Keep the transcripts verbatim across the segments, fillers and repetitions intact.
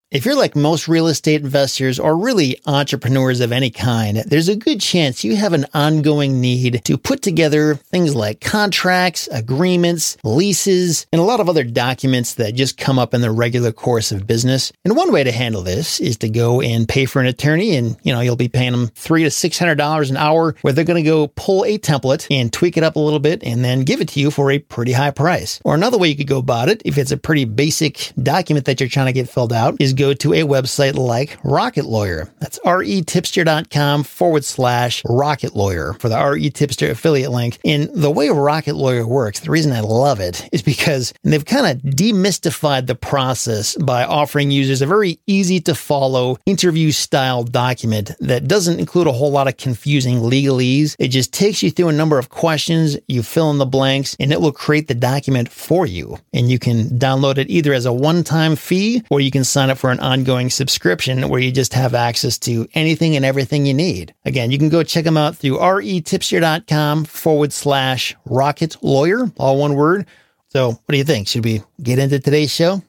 If you're like most real estate investors or really entrepreneurs of any kind, there's a good chance you have an ongoing need to put together things like contracts, agreements, leases, and a lot of other documents that just come up in the regular course of business. And one way to handle this is to go and pay for an attorney, and you know you'll be paying them three to six hundred dollars an hour, where they're going to go pull a template and tweak it up a little bit, and then give it to you for a pretty high price. Or another way you could go about it, if it's a pretty basic document that you're trying to get filled out, is go to a website like Rocket Lawyer. That's retipster.com forward slash Rocket Lawyer for the REtipster affiliate link. And the way Rocket Lawyer works, the reason I love it is because they've kind of demystified the process by offering users a very easy to follow interview style document that doesn't include a whole lot of confusing legalese. It just takes you through a number of questions, you fill in the blanks, and it will create the document for you. And you can download it either as a one-time fee, or you can sign up for an ongoing subscription where you just have access to anything and everything you need. Again, you can go check them out through retipster.com forward slash Rocket Lawyer, all one word. So what do you think? Should we get into today's show?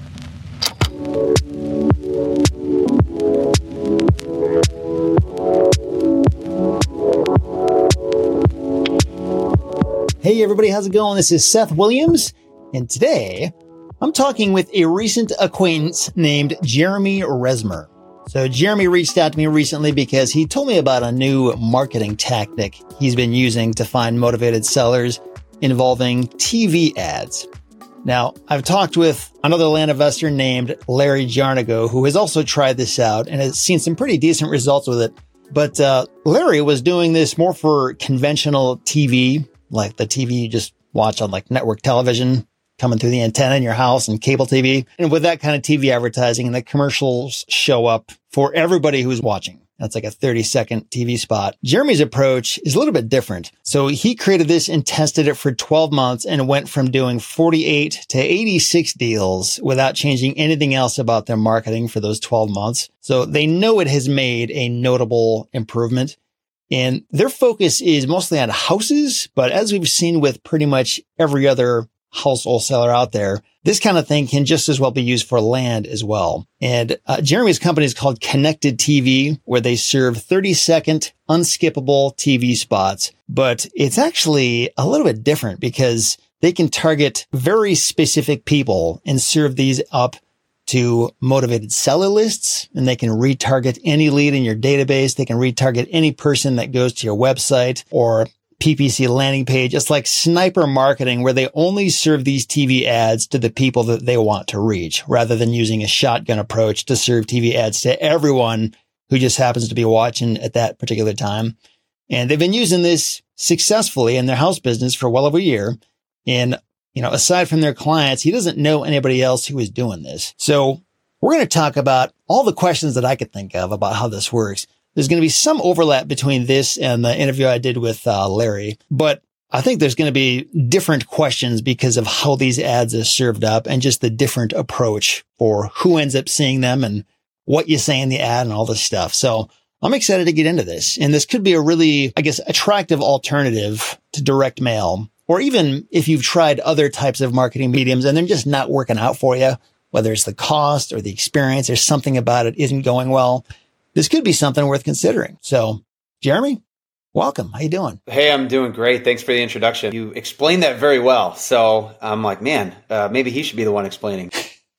Hey everybody, how's it going? This is Seth Williams, and today I'm talking with a recent acquaintance named Jeremy Resmer. So Jeremy reached out to me recently because he told me about a new marketing tactic he's been using to find motivated sellers involving T V ads. Now, I've talked with another land investor named Larry Jarnigo, who has also tried this out and has seen some pretty decent results with it. But uh, Larry was doing this more for conventional T V, like the T V you just watch on like network television, coming through the antenna in your house, and cable T V. And with that kind of T V advertising, and the commercials show up for everybody who's watching. That's like a thirty second T V spot. Jeremy's approach is a little bit different. So he created this and tested it for twelve months and went from doing forty-eight to eighty-six deals without changing anything else about their marketing for those twelve months. So they know it has made a notable improvement. And their focus is mostly on houses, but as we've seen with pretty much every other house wholesaler out there, this kind of thing can just as well be used for land as well. And uh, Jeremy's company is called Connected T V, where they serve thirty second unskippable T V spots. But it's actually a little bit different because they can target very specific people and serve these up to motivated seller lists, and they can retarget any lead in your database. They can retarget any person that goes to your website or P P C landing page. It's like sniper marketing, where they only serve these T V ads to the people that they want to reach, rather than using a shotgun approach to serve T V ads to everyone who just happens to be watching at that particular time. And they've been using this successfully in their house business for well over a year. And, you know, aside from their clients, he doesn't know anybody else who is doing this. So we're going to talk about all the questions that I could think of about how this works. There's going to be some overlap between this and the interview I did with uh, Larry, but I think there's going to be different questions because of how these ads are served up and just the different approach for who ends up seeing them and what you say in the ad and all this stuff. So I'm excited to get into this. And this could be a really, I guess, attractive alternative to direct mail, or even if you've tried other types of marketing mediums and they're just not working out for you, whether it's the cost or the experience or something about it isn't going well. This could be something worth considering. So, Jeremy, welcome. How you doing? Hey, I'm doing great. Thanks for the introduction. You explained that very well. So I'm like, man, uh, maybe he should be the one explaining.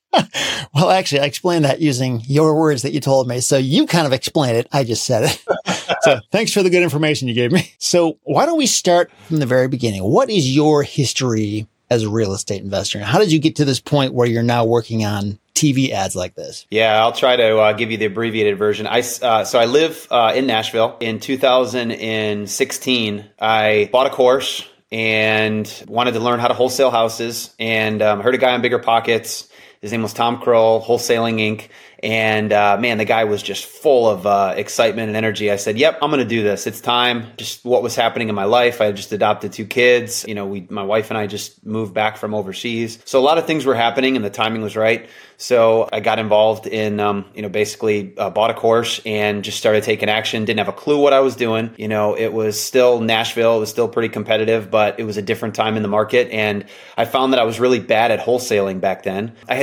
Well, actually, I explained that using your words that you told me. So you kind of explained it. I just said it. So thanks for the good information you gave me. So why don't we start from the very beginning? What is your history as a real estate investor? And how did you get to this point where you're now working on T V ads like this? Yeah, I'll try to uh, give you the abbreviated version. I uh, so I live uh, in Nashville. In two thousand sixteen, I bought a course and wanted to learn how to wholesale houses, and um, heard a guy on Bigger Pockets. His name was Tom Kroll, Wholesaling Incorporated. And uh, man, the guy was just full of uh, excitement and energy. I said, yep, I'm going to do this. It's time. Just what was happening in my life. I had just adopted two kids. You know, we, my wife and I just moved back from overseas. So a lot of things were happening and the timing was right. So I got involved in, um, you know, basically uh, bought a course and just started taking action. Didn't have a clue what I was doing. You know, it was still Nashville. It was still pretty competitive, but it was a different time in the market. And I found that I was really bad at wholesaling back then. I had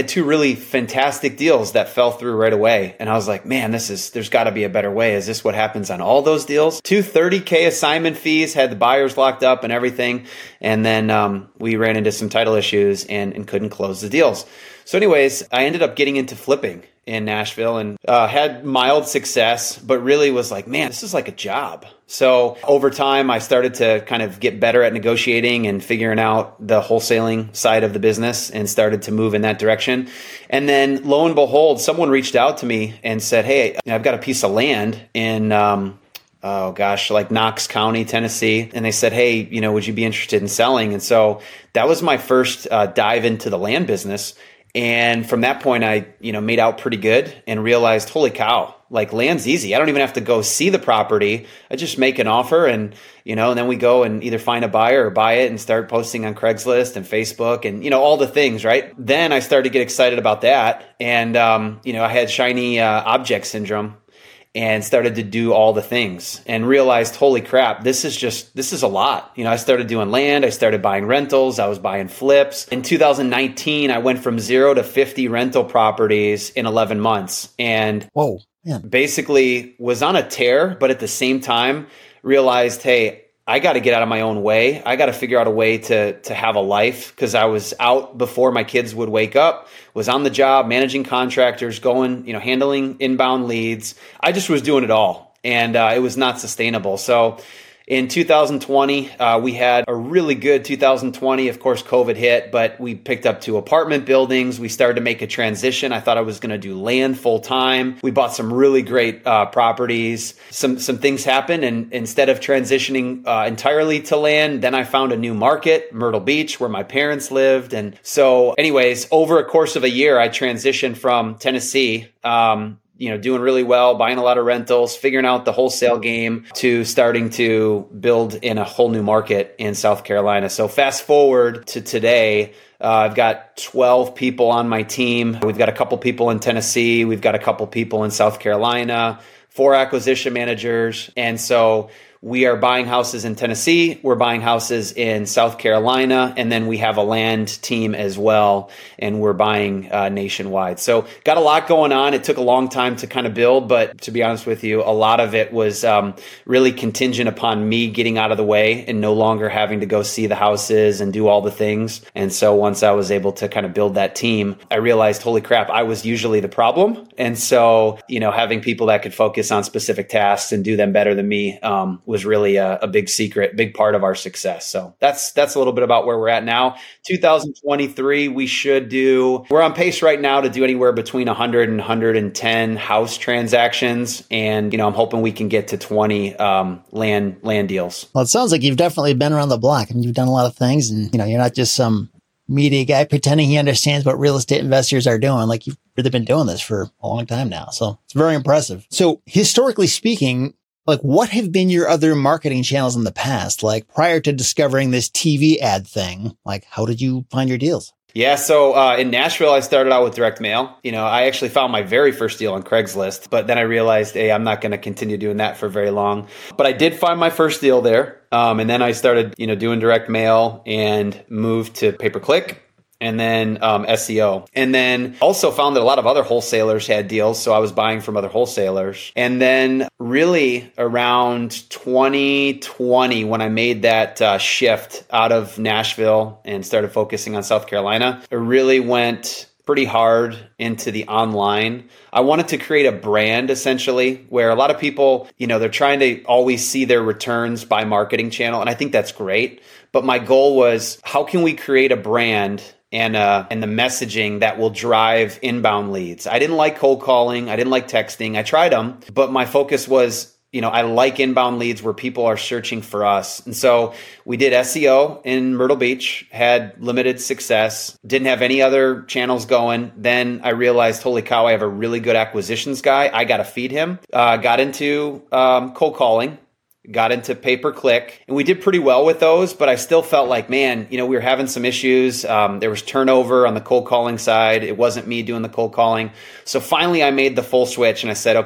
had two really fantastic deals that fell through right away. And I was like, man, this is, there's got to be a better way. Is this what happens on all those deals? Two thirty K assignment fees, had the buyers locked up and everything. And then um, we ran into some title issues and, and couldn't close the deals. So anyways, I ended up getting into flipping in Nashville and uh, had mild success, but really was like, man, this is like a job. So over time, I started to kind of get better at negotiating and figuring out the wholesaling side of the business and started to move in that direction. And then lo and behold, someone reached out to me and said, hey, I've got a piece of land in um, oh gosh, like Knox County, Tennessee. And they said, hey, you know, would you be interested in selling? And so that was my first uh, dive into the land business. And from that point, I, you know, made out pretty good and realized, holy cow, like land's easy. I don't even have to go see the property. I just make an offer and, you know, and then we go and either find a buyer or buy it and start posting on Craigslist and Facebook and, you know, all the things, right? Then I started to get excited about that. And, um, you know, I had shiny uh, object syndrome and started to do all the things and realized, holy crap, this is just, this is a lot. You know, I started doing land. I started buying rentals. I was buying flips. In two thousand nineteen, I went from zero to fifty rental properties in eleven months and whoa, man. Basically was on a tear, but at the same time realized, hey, I got to get out of my own way. I got to figure out a way to to have a life because I was out before my kids would wake up, was on the job, managing contractors, going, you know, handling inbound leads. I just was doing it all and uh, it was not sustainable. So in two thousand twenty, uh, we had a really good two thousand twenty. Of course, COVID hit, but we picked up two apartment buildings. We started to make a transition. I thought I was going to do land full time. We bought some really great uh, properties. Some some things happened, and instead of transitioning uh, entirely to land, then I found a new market, Myrtle Beach, where my parents lived. And so, anyways, over a course of a year, I transitioned from Tennessee. Um, you know, doing really well, buying a lot of rentals, figuring out the wholesale game to starting to build in a whole new market in South Carolina. So fast forward to today, uh, I've got twelve people on my team. We've got a couple people in Tennessee. We've got a couple people in South Carolina, four acquisition managers. And so we are buying houses in Tennessee, we're buying houses in South Carolina, and then we have a land team as well, and we're buying uh, nationwide. So got a lot going on. It took a long time to kind of build, but to be honest with you, a lot of it was um, really contingent upon me getting out of the way and no longer having to go see the houses and do all the things. And so once I was able to kind of build that team, I realized, holy crap, I was usually the problem. And so, you know, having people that could focus on specific tasks and do them better than me um, was really a, a big secret, big part of our success. So that's that's a little bit about where we're at now. two thousand twenty-three, we should do, we're on pace right now to do anywhere between one hundred and one hundred ten house transactions. And, you know, I'm hoping we can get to twenty um, land land deals. Well, it sounds like you've definitely been around the block and you've done a lot of things. And, you know, you're not just some media guy pretending he understands what real estate investors are doing. Like, you've really been doing this for a long time now. So it's very impressive. So historically speaking, like, what have been your other marketing channels in the past? Like, prior to discovering this T V ad thing, like, how did you find your deals? Yeah, so uh, in Nashville, I started out with direct mail. You know, I actually found my very first deal on Craigslist, but then I realized, hey, I'm not going to continue doing that for very long. But I did find my first deal there. Um, and then I started, you know, doing direct mail and moved to pay-per-click. And then um, S E O. And then also found that a lot of other wholesalers had deals. So I was buying from other wholesalers. And then really around twenty twenty, when I made that uh, shift out of Nashville and started focusing on South Carolina, it really went pretty hard into the online. I wanted to create a brand essentially where a lot of people, you know, they're trying to always see their returns by marketing channel. And I think that's great. But my goal was, how can we create a brand and uh, and the messaging that will drive inbound leads? I didn't like cold calling. I didn't like texting. I tried them, but my focus was, you know, I like inbound leads where people are searching for us. And so we did S E O in Myrtle Beach, had limited success, didn't have any other channels going. Then I realized, holy cow, I have a really good acquisitions guy. I got to feed him. Uh, got into um, cold calling. Got into pay-per-click, and we did pretty well with those, but I still felt like, man, you know, we were having some issues. Um, there was turnover on the cold calling side. It wasn't me doing the cold calling. So finally I made the full switch and I said, okay,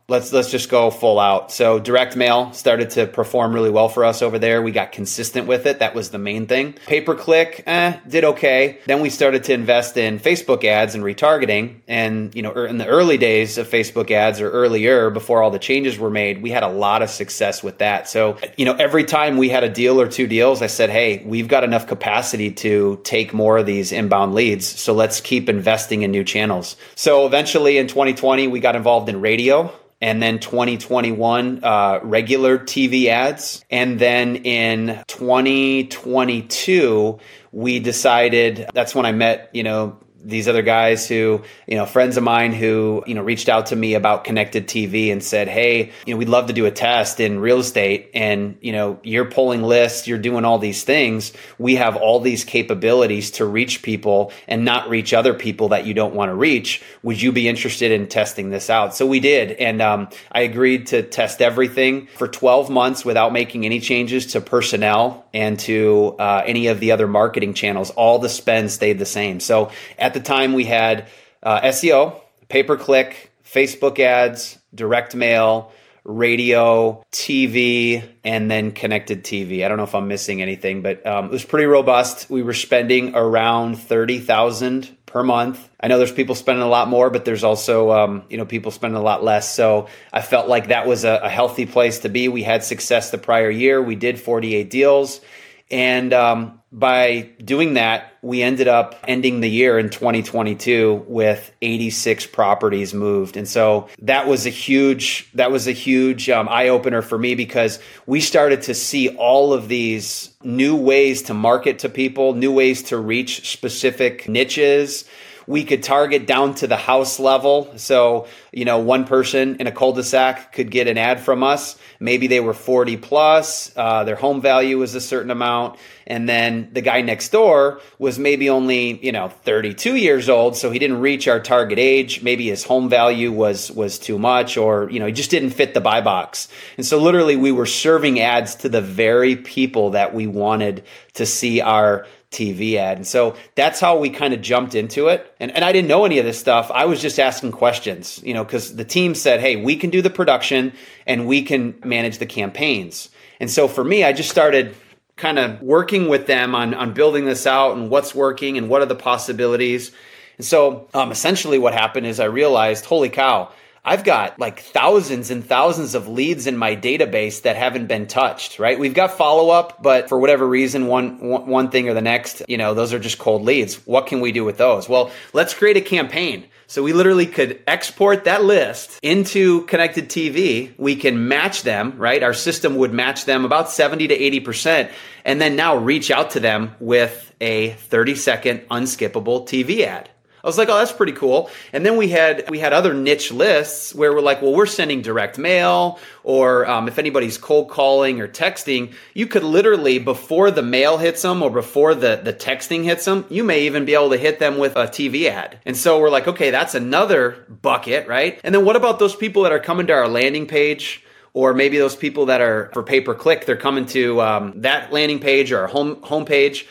Let's let's just go full out. So direct mail started to perform really well for us over there. We got consistent with it. That was the main thing. Pay per click, eh, did okay. Then we started to invest in Facebook ads and retargeting. And you know, in the early days of Facebook ads, or earlier, before all the changes were made, we had a lot of success with that. So you know, every time we had a deal or two deals, I said, hey, we've got enough capacity to take more of these inbound leads. So let's keep investing in new channels. So eventually in twenty twenty, we got involved in radio. And then twenty twenty-one, uh, regular T V ads. And then in twenty twenty-two, we decided, that's when I met, you know, these other guys who, you know, friends of mine who, you know, reached out to me about connected T V and said, hey, you know, we'd love to do a test in real estate. And, you know, you're pulling lists, you're doing all these things. We have all these capabilities to reach people and not reach other people that you don't want to reach. Would you be interested in testing this out? So we did. And um, I agreed to test everything for twelve months without making any changes to personnel and to uh, any of the other marketing channels. All the spend stayed the same. So at the time, we had uh, S E O, pay-per-click, Facebook ads, direct mail, radio, T V, and then connected T V. I don't know if I'm missing anything, but um, it was pretty robust. We were spending around thirty thousand dollars per month. I know there's people spending a lot more, but there's also um, you know, people spending a lot less. So I felt like that was a, a healthy place to be. We had success the prior year. We did forty-eight deals. And um, by doing that, we ended up ending the year in twenty twenty-two with eighty-six properties moved. And so that was a huge, that was a huge um, eye opener for me, because we started to see all of these new ways to market to people, new ways to reach specific niches. We could target down to the house level. So, you know, one person in a cul-de-sac could get an ad from us. Maybe they were forty plus, uh, their home value was a certain amount. And then the guy next door was maybe only, you know, thirty-two years old. So he didn't reach our target age. Maybe his home value was, was too much, or, you know, he just didn't fit the buy box. And so literally we were serving ads to the very people that we wanted to see our T V ad. And so that's how we kind of jumped into it. And, and I didn't know any of this stuff. I was just asking questions, you know, because the team said, hey, we can do the production and we can manage the campaigns. And so for me, I just started kind of working with them on, on building this out and what's working and what are the possibilities. And so um, essentially what happened is I realized, holy cow, I've got like thousands and thousands of leads in my database that haven't been touched, right? We've got follow-up, but for whatever reason, one, one, one thing or the next, you know, those are just cold leads. What can we do with those? Well, let's create a campaign. So we literally could export that list into connected T V. We can match them, right? Our system would match them about seventy to eighty percent, and then now reach out to them with a thirty second unskippable T V ad. I was like, oh, that's pretty cool. And then we had we had other niche lists where we're like, well, we're sending direct mail, or um, if anybody's cold calling or texting, you could literally, before the mail hits them or before the, the texting hits them, you may even be able to hit them with a T V ad. And so we're like, okay, that's another bucket, right? And then what about those people that are coming to our landing page? Or maybe those people that are for pay-per-click, they're coming to um, that landing page or our home homepage,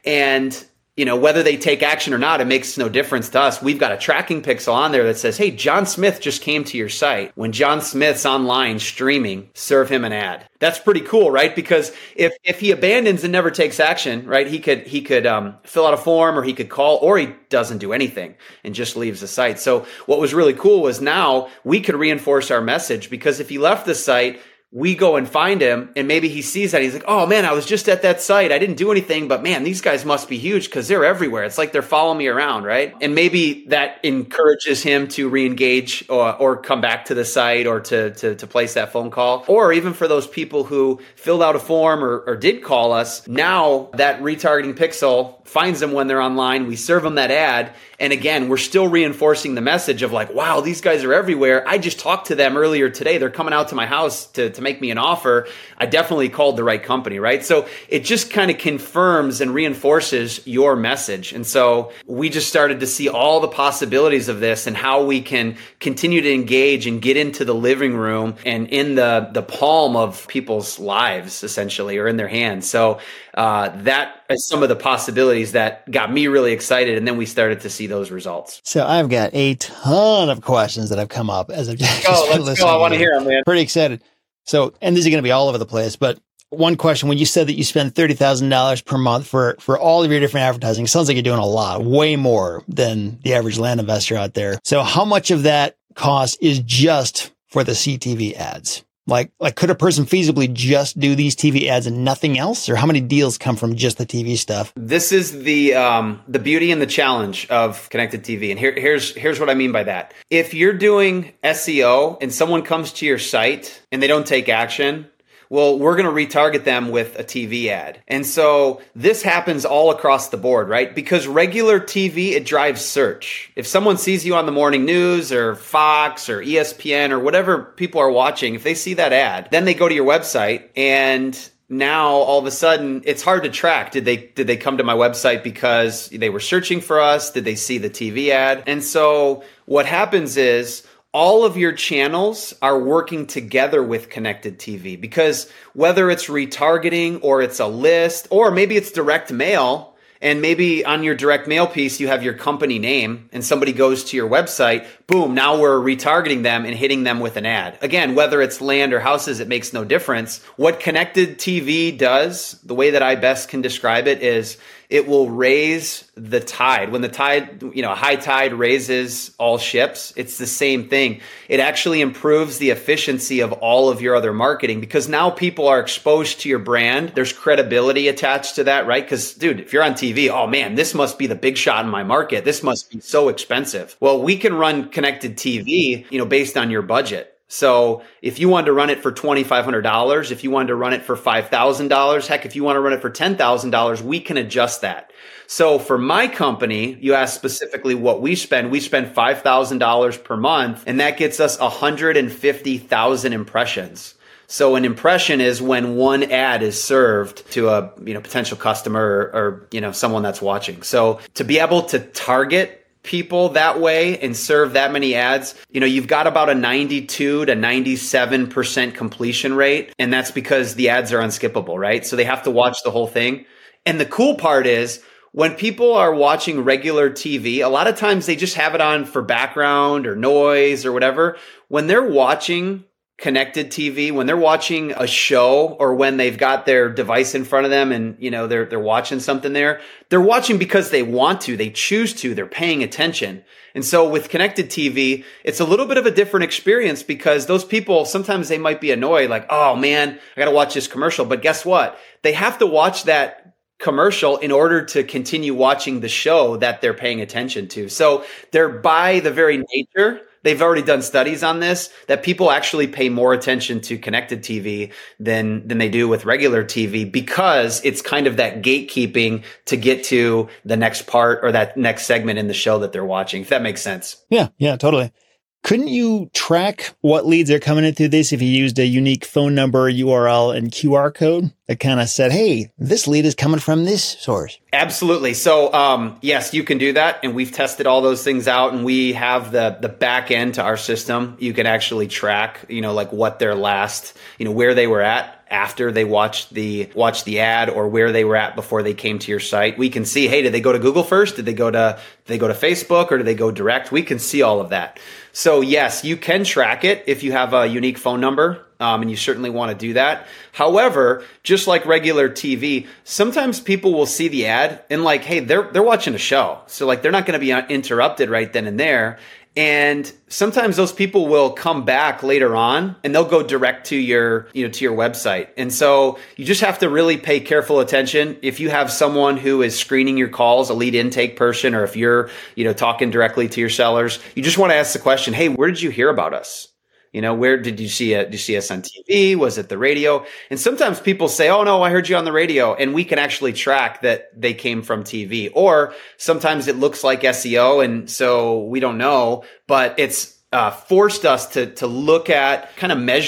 and you know, whether they take action or not, it makes no difference to us. We've got a tracking pixel on there that says, hey, John Smith just came to your site. When John Smith's online streaming, serve him an ad. That's pretty cool, right? Because if if he abandons and never takes action, right, he could he could um, fill out a form, or he could call, or he doesn't do anything and just leaves the site. So what was really cool was now we could reinforce our message, because if he left the site, we go and find him, and maybe he sees that. He's like, oh man, I was just at that site. I didn't do anything, but man, these guys must be huge because they're everywhere. It's like they're following me around, right? And maybe that encourages him to re-engage or, or come back to the site, or to, to, to place that phone call. Or even for those people who filled out a form or, or did call us, now that retargeting pixel finds them when they're online. We serve them that ad. And again, we're still reinforcing the message of like, wow, these guys are everywhere. I just talked to them earlier today. They're coming out to my house to, to to make me an offer, I definitely called the right company, right? So it just kind of confirms and reinforces your message. And so we just started to see all the possibilities of this and how we can continue to engage and get into the living room and in the, the palm of people's lives, essentially, or in their hands. So uh, that is some of the possibilities that got me really excited. And then we started to see those results. So I've got a ton of questions that have come up as I've just Oh, been let's listening. go. I want to to you. hear them, man. Pretty excited. So, and these are going to be all over the place, but one question, when you said that you spend thirty thousand dollars per month for, for all of your different advertising, it sounds like you're doing a lot, way more than the average land investor out there. So how much of that cost is just for the C T V ads? Like, like could a person feasibly just do these T V ads and nothing else? Or how many deals come from just the T V stuff? This is the um, the beauty and the challenge of connected T V. And here, here's here's what I mean by that. If you're doing S E O and someone comes to your site and they don't take action, well, we're going to retarget them with a T V ad. And so this happens all across the board, right? Because regular T V, it drives search. If someone sees you on the morning news or Fox or E S P N or whatever people are watching, if they see that ad, then they go to your website, and now all of a sudden it's hard to track. Did they did they come to my website because they were searching for us? Did they see the T V ad? And so what happens is all of your channels are working together with connected T V, because whether it's retargeting or it's a list or maybe it's direct mail, and maybe on your direct mail piece, you have your company name and somebody goes to your website, boom, now we're retargeting them and hitting them with an ad. Again, whether it's land or houses, it makes no difference. What connected T V does, the way that I best can describe it, is it will raise the tide. When the tide, you know, a high tide raises all ships, it's the same thing. It actually improves the efficiency of all of your other marketing, because now people are exposed to your brand. There's credibility attached to that, right? Because, dude, if you're on T V, oh man, this must be the big shot in my market. This must be so expensive. Well, we can run connected T V, you know, based on your budget. So if you wanted to run it for twenty-five hundred dollars, if you wanted to run it for five thousand dollars, heck, if you want to run it for ten thousand dollars, we can adjust that. So for my company, you asked specifically what we spend. We spend five thousand dollars per month, and that gets us one hundred fifty thousand impressions. So an impression is when one ad is served to a, you know, potential customer or, or, you know, someone that's watching. So to be able to target people that way and serve that many ads, you know, you've got about a ninety-two to ninety-seven percent completion rate. And that's because the ads are unskippable, right? So they have to watch the whole thing. And the cool part is, when people are watching regular T V, a lot of times they just have it on for background or noise or whatever. When they're watching connected T V, when they're watching a show, or when they've got their device in front of them and, you know, they're, they're watching something there, they're watching because they want to, they choose to, they're paying attention. And so with connected T V, it's a little bit of a different experience, because those people, sometimes they might be annoyed, like, oh man, I got to watch this commercial. But guess what? They have to watch that commercial in order to continue watching the show that they're paying attention to. So they're, by the very nature, they've already done studies on this, that people actually pay more attention to connected T V than, than they do with regular T V, because it's kind of that gatekeeping to get to the next part or that next segment in the show that they're watching, if that makes sense. Yeah, yeah, totally. Couldn't you track what leads are coming in through this if you used a unique phone number, U R L, and Q R code that kind of said, hey, this lead is coming from this source? Absolutely. So, um, yes, you can do that. And we've tested all those things out, and we have the, the back end to our system. You can actually track, you know, like what their last, you know, where they were at after they watched the watched the ad, or where they were at before they came to your site. We can see, hey, did they go to Google first? Did they go to did they go to Facebook, or did they go direct? We can see all of that. So yes, you can track it if you have a unique phone number, um, and you certainly want to do that. However, just like regular T V, sometimes people will see the ad and like, hey, they're they're watching a show, so like they're not going to be interrupted right then and there. And sometimes those people will come back later on and they'll go direct to your, you know, to your website. And so you just have to really pay careful attention. If you have someone who is screening your calls, a lead intake person, or if you're, you know, talking directly to your sellers, you just want to ask the question, hey, where did you hear about us? You know, where did you see it? Did you see us on T V? Was it the radio? And sometimes people say, oh no, I heard you on the radio. And we can actually track that they came from T V. Or sometimes it looks like S E O. And so we don't know, but it's uh, forced us to, to look at, kind of measure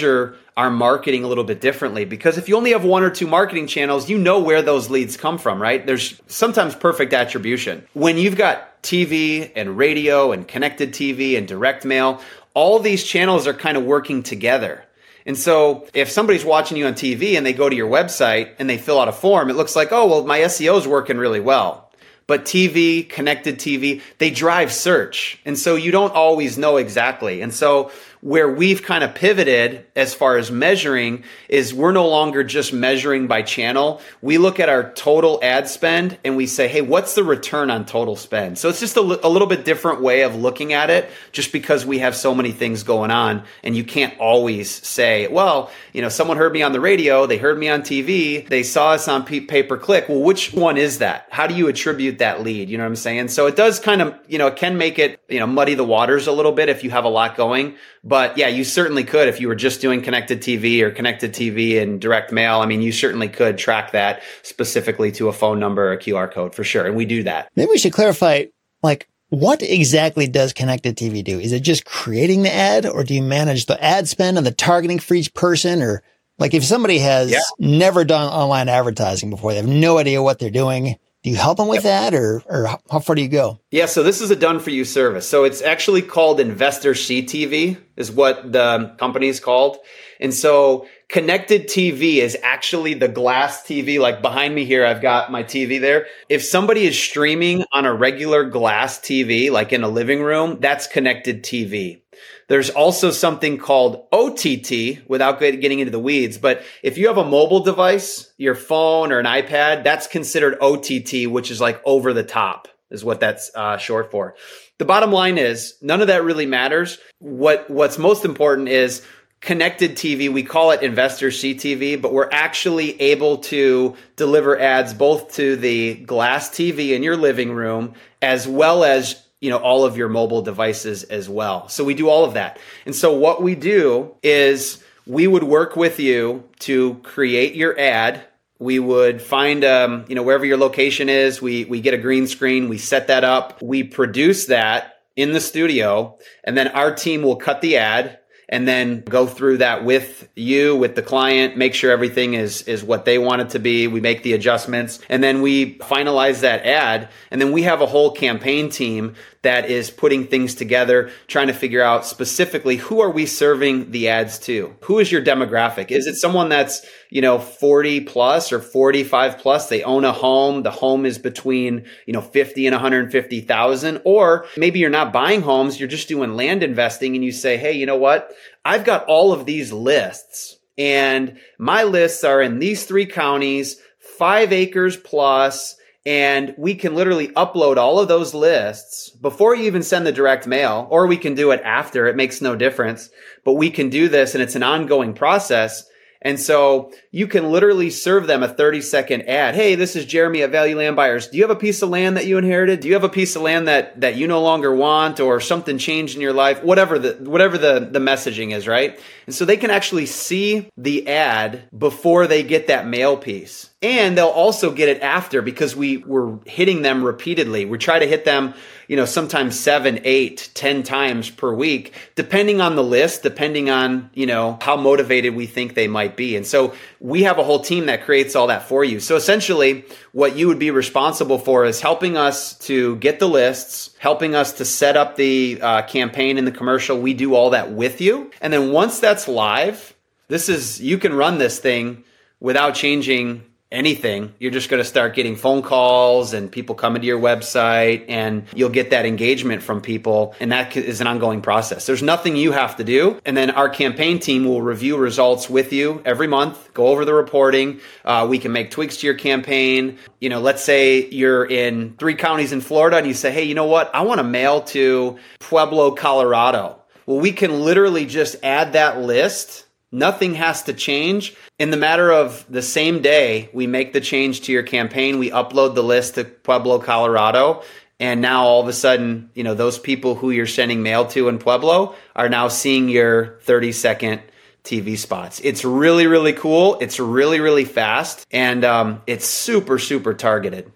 our marketing a little bit differently, because if you only have one or two marketing channels, you know where those leads come from, right? There's sometimes perfect attribution. When you've got T V and radio and connected T V and direct mail, all these channels are kind of working together. And so if somebody's watching you on T V and they go to your website and they fill out a form, it looks like, oh, well, my S E O is working really well. But T V, connected T V, they drive search. And so you don't always know exactly. And so where we've kind of pivoted as far as measuring is we're no longer just measuring by channel. We look at our total ad spend and we say, hey, what's the return on total spend? So it's just a, li- a little bit different way of looking at it, just because we have so many things going on and you can't always say, well, you know, someone heard me on the radio, they heard me on T V, they saw us on p- pay-per-click. Well, which one is that? How do you attribute that lead? You know what I'm saying? So it does kind of, you know, it can make it, you know, muddy the waters a little bit if you have a lot going. But yeah, you certainly could if you were just doing connected T V or connected T V and direct mail. I mean, you certainly could track that specifically to a phone number or a Q R code for sure. And we do that. Maybe we should clarify, like, what exactly does connected T V do? Is it just creating the ad, or do you manage the ad spend and the targeting for each person? Or like if somebody has yeah. never done online advertising before, they have no idea what they're doing, do you help them with yep. that, or or how far do you go? Yeah, so this is a done-for-you service. So it's actually called Investor C T V is what the company is called. And so connected T V is actually the glass T V. Like behind me here, I've got my T V there. If somebody is streaming on a regular glass T V, like in a living room, that's connected T V. There's also something called O T T, without getting into the weeds. But if you have a mobile device, your phone or an iPad, that's considered O T T, which is like over the top, is what that's uh, short for. The bottom line is none of that really matters. What What's most important is connected T V. We call it Investor C T V, but we're actually able to deliver ads both to the glass T V in your living room as well as, you know, all of your mobile devices as well. So we do all of that. And so what we do is we would work with you to create your ad. We would find, um, you know, wherever your location is, we, we get a green screen, we set that up, we produce that in the studio, and then our team will cut the ad and then go through that with you, with the client, make sure everything is, is what they want it to be. We make the adjustments, and then we finalize that ad. And then we have a whole campaign team that is putting things together, trying to figure out specifically who are we serving the ads to? Who is your demographic? Is it someone that's, you know, forty plus or forty-five plus? They own a home. The home is between, you know, fifty and one hundred fifty thousand. Or maybe you're not buying homes. You're just doing land investing, and you say, hey, you know what? I've got all of these lists, and my lists are in these three counties, five acres plus. And we can literally upload all of those lists before you even send the direct mail, or we can do it after. It makes no difference, but we can do this, and it's an ongoing process. And so you can literally serve them a thirty second ad. Hey, this is Jeremy at Value Land Buyers. Do you have a piece of land that you inherited? Do you have a piece of land that, that you no longer want, or something changed in your life? Whatever the, whatever the, the messaging is, right? And so they can actually see the ad before they get that mail piece. And they'll also get it after, because we were hitting them repeatedly. We try to hit them, you know, sometimes seven, eight, ten times per week, depending on the list, depending on, you know, how motivated we think they might be. And so we have a whole team that creates all that for you. So essentially what you would be responsible for is helping us to get the lists, helping us to set up the uh, campaign and the commercial. We do all that with you. And then once that's live, this is, you can run this thing without changing anything. You're just going to start getting phone calls and people coming to your website, and you'll get that engagement from people. And that is an ongoing process. There's nothing you have to do. And then our campaign team will review results with you every month, go over the reporting. Uh, we can make tweaks to your campaign. You know, let's say you're in three counties in Florida and you say, hey, you know what? I want to mail to Pueblo, Colorado. Well, we can literally just add that list. Nothing has to change. In the matter of the same day, we make the change to your campaign. We upload the list to Pueblo, Colorado. And now all of a sudden, you know, those people who you're sending mail to in Pueblo are now seeing your thirty second T V spots. It's really, really cool. It's really, really fast. And um, it's super, super targeted.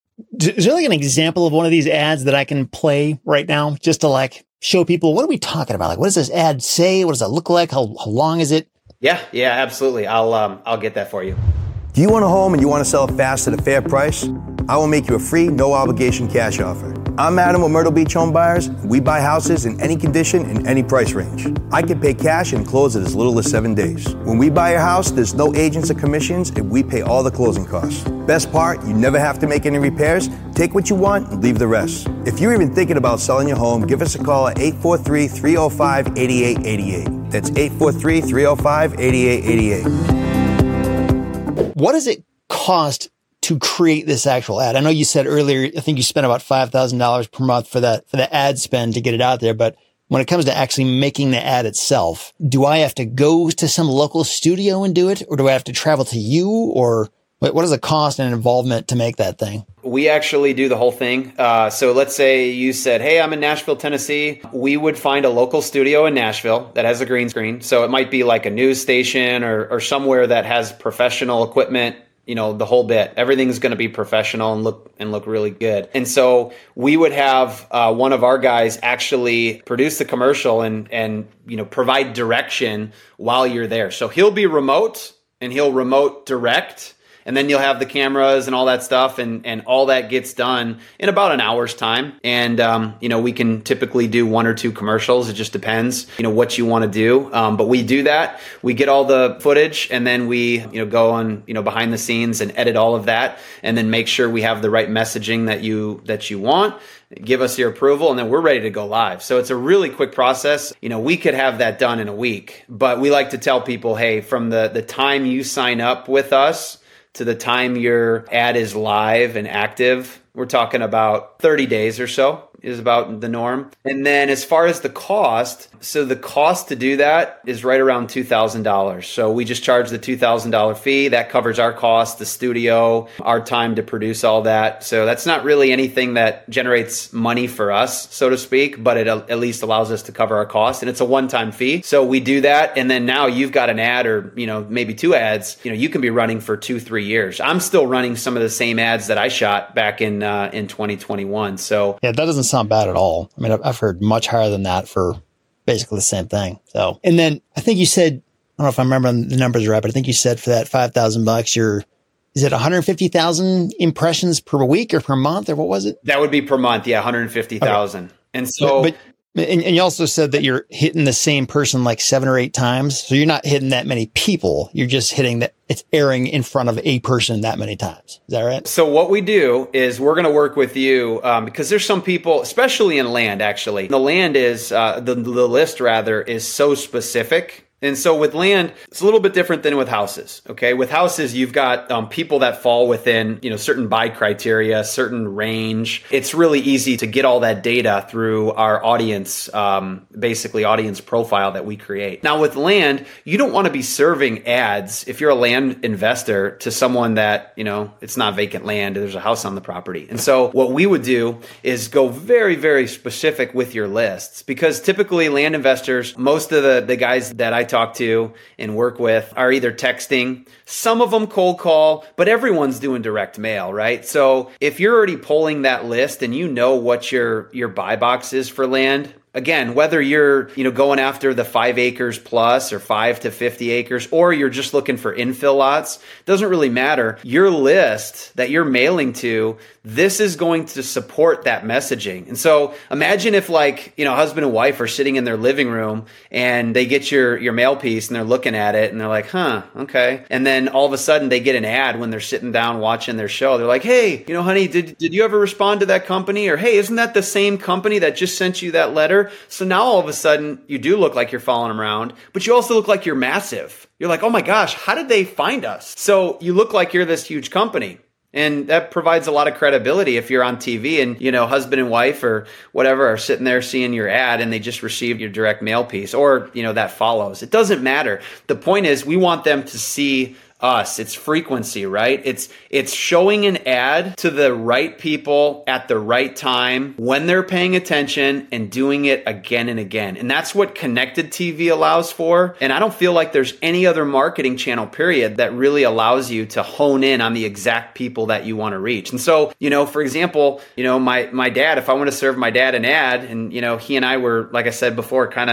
Is there like an example of one of these ads that I can play right now just to like show people, what are we talking about? Like, what does this ad say? What does that look like? How, how long is it? Yeah, yeah, absolutely. I'll um, I'll get that for you. Do you own a home and you want to sell it fast at a fair price? I will make you a free, no obligation cash offer. I'm Adam with Myrtle Beach Home Buyers. We buy houses in any condition, in any price range. I can pay cash and close in as little as seven days. When we buy a house, there's no agents or commissions, and we pay all the closing costs. Best part, you never have to make any repairs. Take what you want and leave the rest. If you're even thinking about selling your home, give us a call at eight four three, three oh five, eight eight eight eight. That's eight four three, three oh five, eight eight eight eight. What does it cost to create this actual ad? I know you said earlier, I think you spent about five thousand dollars per month for that, for the ad spend to get it out there. But when it comes to actually making the ad itself, do I have to go to some local studio and do it? Or do I have to travel to you? Or what is the cost and involvement to make that thing? We actually do the whole thing. Uh, so let's say you said, hey, I'm in Nashville, Tennessee. We would find a local studio in Nashville that has a green screen. So it might be like a news station or, or somewhere that has professional equipment, you know, the whole bit. Everything's going to be professional and look and look really good. And so we would have uh, one of our guys actually produce the commercial and, and, you know, provide direction while you're there. So he'll be remote and he'll remote direct. And then you'll have the cameras and all that stuff, and, and all that gets done in about an hour's time. And, um, you know, we can typically do one or two commercials. It just depends, you know, what you want to do. Um, but we do that. We get all the footage, and then we, you know, go on, you know, behind the scenes and edit all of that, and then make sure we have the right messaging that you, that you want. Give us your approval, and then we're ready to go live. So it's a really quick process. You know, we could have that done in a week, but we like to tell people, hey, from the, the time you sign up with us to the time your ad is live and active, we're talking about thirty days or so is about the norm. And then as far as the cost, so the cost to do that is right around two thousand dollars. So we just charge the two thousand dollars fee. That covers our cost, the studio, our time to produce all that. So that's not really anything that generates money for us, so to speak, but it at least allows us to cover our costs. And it's a one-time fee. So we do that. And then now you've got an ad or, you know, maybe two ads, you know, you can be running for two, three years. I'm still running some of the same ads that I shot back in, uh, in twenty twenty-one. So yeah, that doesn't sound bad at all. I mean, I've, I've heard much higher than that for basically the same thing. So, and then I think you said, I don't know if I remember the numbers right, but I think you said for that five thousand bucks, you're, is it one hundred fifty thousand impressions per week or per month, or what was it? That would be per month. Yeah. one hundred fifty thousand. Okay. And so, but, but and, and you also said that you're hitting the same person like seven or eight times. So you're not hitting that many people. You're just hitting that it's airing in front of a person that many times. Is that right? So what we do is we're going to work with you um, because there's some people, especially in land, actually. The land is, uh, the, the list rather, is so specific. And so with land, it's a little bit different than with houses. Okay. With houses, you've got um, people that fall within, you know, certain buy criteria, certain range. It's really easy to get all that data through our audience, um, basically audience profile that we create. Now with land, you don't want to be serving ads if you're a land investor to someone that, you know, it's not vacant land. There's a house on the property. And so what we would do is go very, very specific with your lists, because typically land investors, most of the, the guys that I talk to and work with are either texting, some of them cold call, but everyone's doing direct mail, right? So if you're already pulling that list and you know what your, your buy box is for land, again, whether you're, you know, going after the five acres plus or five to fifty acres, or you're just looking for infill lots, doesn't really matter. Your list that you're mailing to, this is going to support that messaging. And so imagine if like, you know, husband and wife are sitting in their living room and they get your, your mail piece and they're looking at it and they're like, huh, okay. And then all of a sudden they get an ad when they're sitting down watching their show. They're like, hey, you know, honey, did, did you ever respond to that company? Or, hey, isn't that the same company that just sent you that letter? So now all of a sudden you do look like you're following them around, but you also look like you're massive. You're like, oh my gosh, how did they find us? So you look like you're this huge company. And that provides a lot of credibility if you're on T V and, you know, husband and wife or whatever are sitting there seeing your ad and they just received your direct mail piece, or, you know, that follows. It doesn't matter. The point is we want them to see us. It's frequency, right? It's it's showing an ad to the right people at the right time when they're paying attention and doing it again and again. And that's what connected T V allows for. And I don't feel like there's any other marketing channel, period, that really allows you to hone in on the exact people that you want to reach. And so, you know, for example, you know, my my dad, if I want to serve my dad an ad, and, you know, he and I were, like I said before, kind of,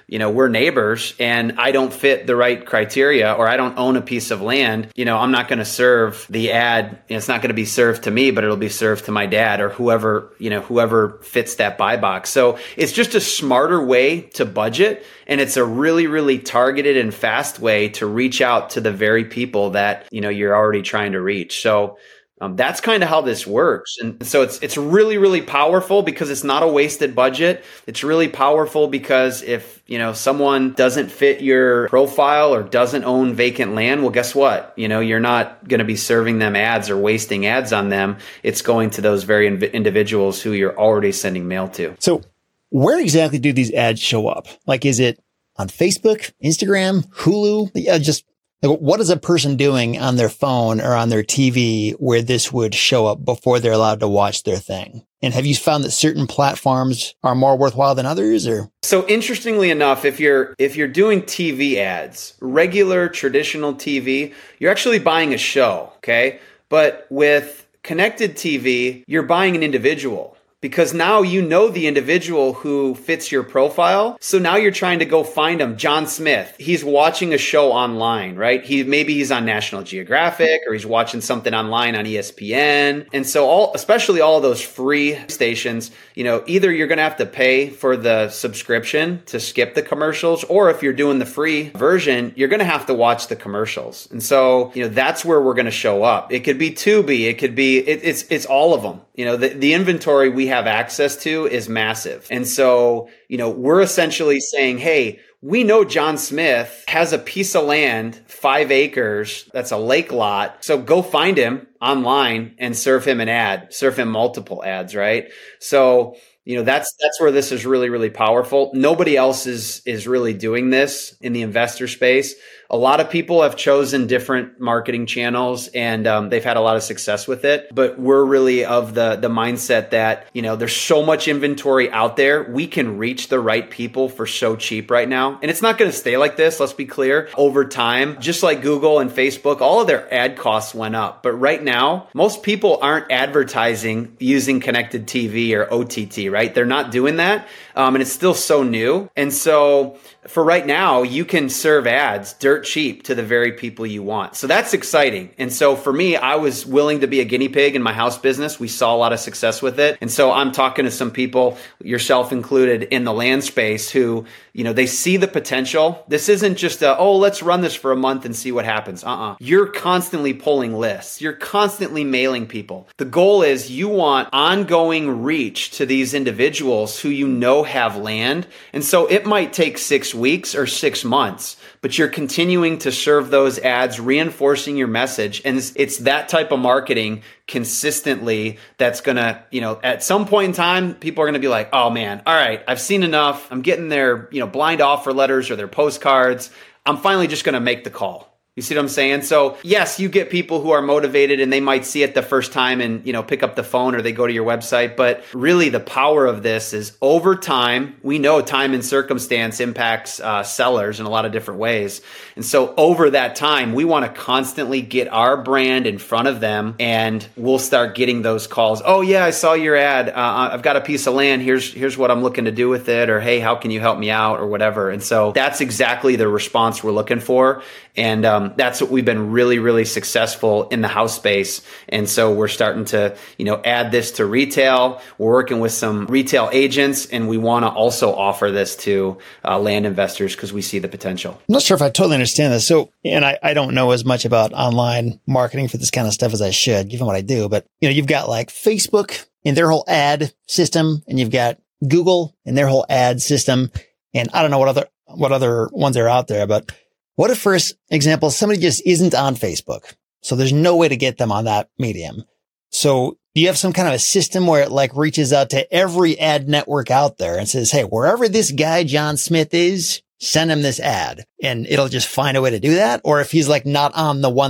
you know, we're neighbors and I don't fit the right criteria or I don't own a piece of land, you know, I'm not going to serve the ad. It's not going to be served to me, but it'll be served to my dad or whoever, you know, whoever fits that buy box. So it's just a smarter way to budget. And it's a really, really targeted and fast way to reach out to the very people that, you know, you're already trying to reach. So Um, that's kind of how this works. And so it's it's really, really powerful because it's not a wasted budget. It's really powerful because if, you know, someone doesn't fit your profile or doesn't own vacant land, well, guess what? You know, you're not going to be serving them ads or wasting ads on them. It's going to those very inv- individuals who you're already sending mail to. So where exactly do these ads show up? Like, is it on Facebook, Instagram, Hulu? Yeah, just like, what is a person doing on their phone or on their T V where this would show up before they're allowed to watch their thing? And have you found that certain platforms are more worthwhile than others? Or so interestingly enough, if you're if you're doing T V ads, regular traditional T V, you're actually buying a show, okay? But with connected T V, you're buying an individual. Because now you know the individual who fits your profile. So now you're trying to go find him. John Smith, he's watching a show online, right? He maybe he's on National Geographic or he's watching something online on E S P N. And so all, especially all of those free stations, you know, either you're going to have to pay for the subscription to skip the commercials, or if you're doing the free version, you're going to have to watch the commercials. And so, you know, that's where we're going to show up. It could be Tubi. It could be, it, it's, it's all of them. You know, the, the inventory we have access to is massive. And so, you know, we're essentially saying, hey, we know John Smith has a piece of land, five acres, that's a lake lot. So go find him online and serve him an ad, serve him multiple ads, right? So, you know, that's that's where this is really, really powerful. Nobody else is is really doing this in the investor space. A lot of people have chosen different marketing channels and um, they've had a lot of success with it. But we're really of the the mindset that, you know, there's so much inventory out there. We can reach the right people for so cheap right now. And it's not going to stay like this. Let's be clear. Over time, just like Google and Facebook, all of their ad costs went up. But right now, most people aren't advertising using connected T V or O T T, right? They're not doing that. Um, and it's still so new. And so for right now, you can serve ads dirt cheap to the very people you want. So that's exciting. And so for me, I was willing to be a guinea pig in my house business. We saw a lot of success with it. And so I'm talking to some people, yourself included, in the land space who, you know, they see the potential. This isn't just a, oh, let's run this for a month and see what happens. Uh-uh. You're constantly pulling lists. You're constantly mailing people. The goal is you want ongoing reach to these individuals who you know have land. And so it might take six weeks or six months, but you're continuing to serve those ads, reinforcing your message. And it's, it's that type of marketing consistently that's going to, you know, at some point in time, people are going to be like, oh man, all right, I've seen enough. I'm getting their, you know, blind offer letters or their postcards. I'm finally just going to make the call. You see what I'm saying? So yes, you get people who are motivated and they might see it the first time and, you know, pick up the phone or they go to your website. But really the power of this is over time. We know time and circumstance impacts uh, sellers in a lot of different ways. And so over that time, we want to constantly get our brand in front of them and we'll start getting those calls. Oh yeah, I saw your ad. Uh, I've got a piece of land. Here's, here's what I'm looking to do with it. Or, hey, how can you help me out or whatever? And so that's exactly the response we're looking for. And um, that's what we've been really, really successful in the house space. And so we're starting to, you know, add this to retail. We're working with some retail agents, and we want to also offer this to uh, land investors because we see the potential. I'm not sure if I totally understand this. So, and I, I don't know as much about online marketing for this kind of stuff as I should, given what I do. But, you know, you've got like Facebook and their whole ad system, and you've got Google and their whole ad system. And I don't know what other, what other ones are out there, but what if, for example, somebody just isn't on Facebook? So there's no way to get them on that medium. So do you have some kind of a system where it like reaches out to every ad network out there and says, hey, wherever this guy, John Smith, is, send him this ad, and it'll just find a way to do that? Or if he's like not on the one that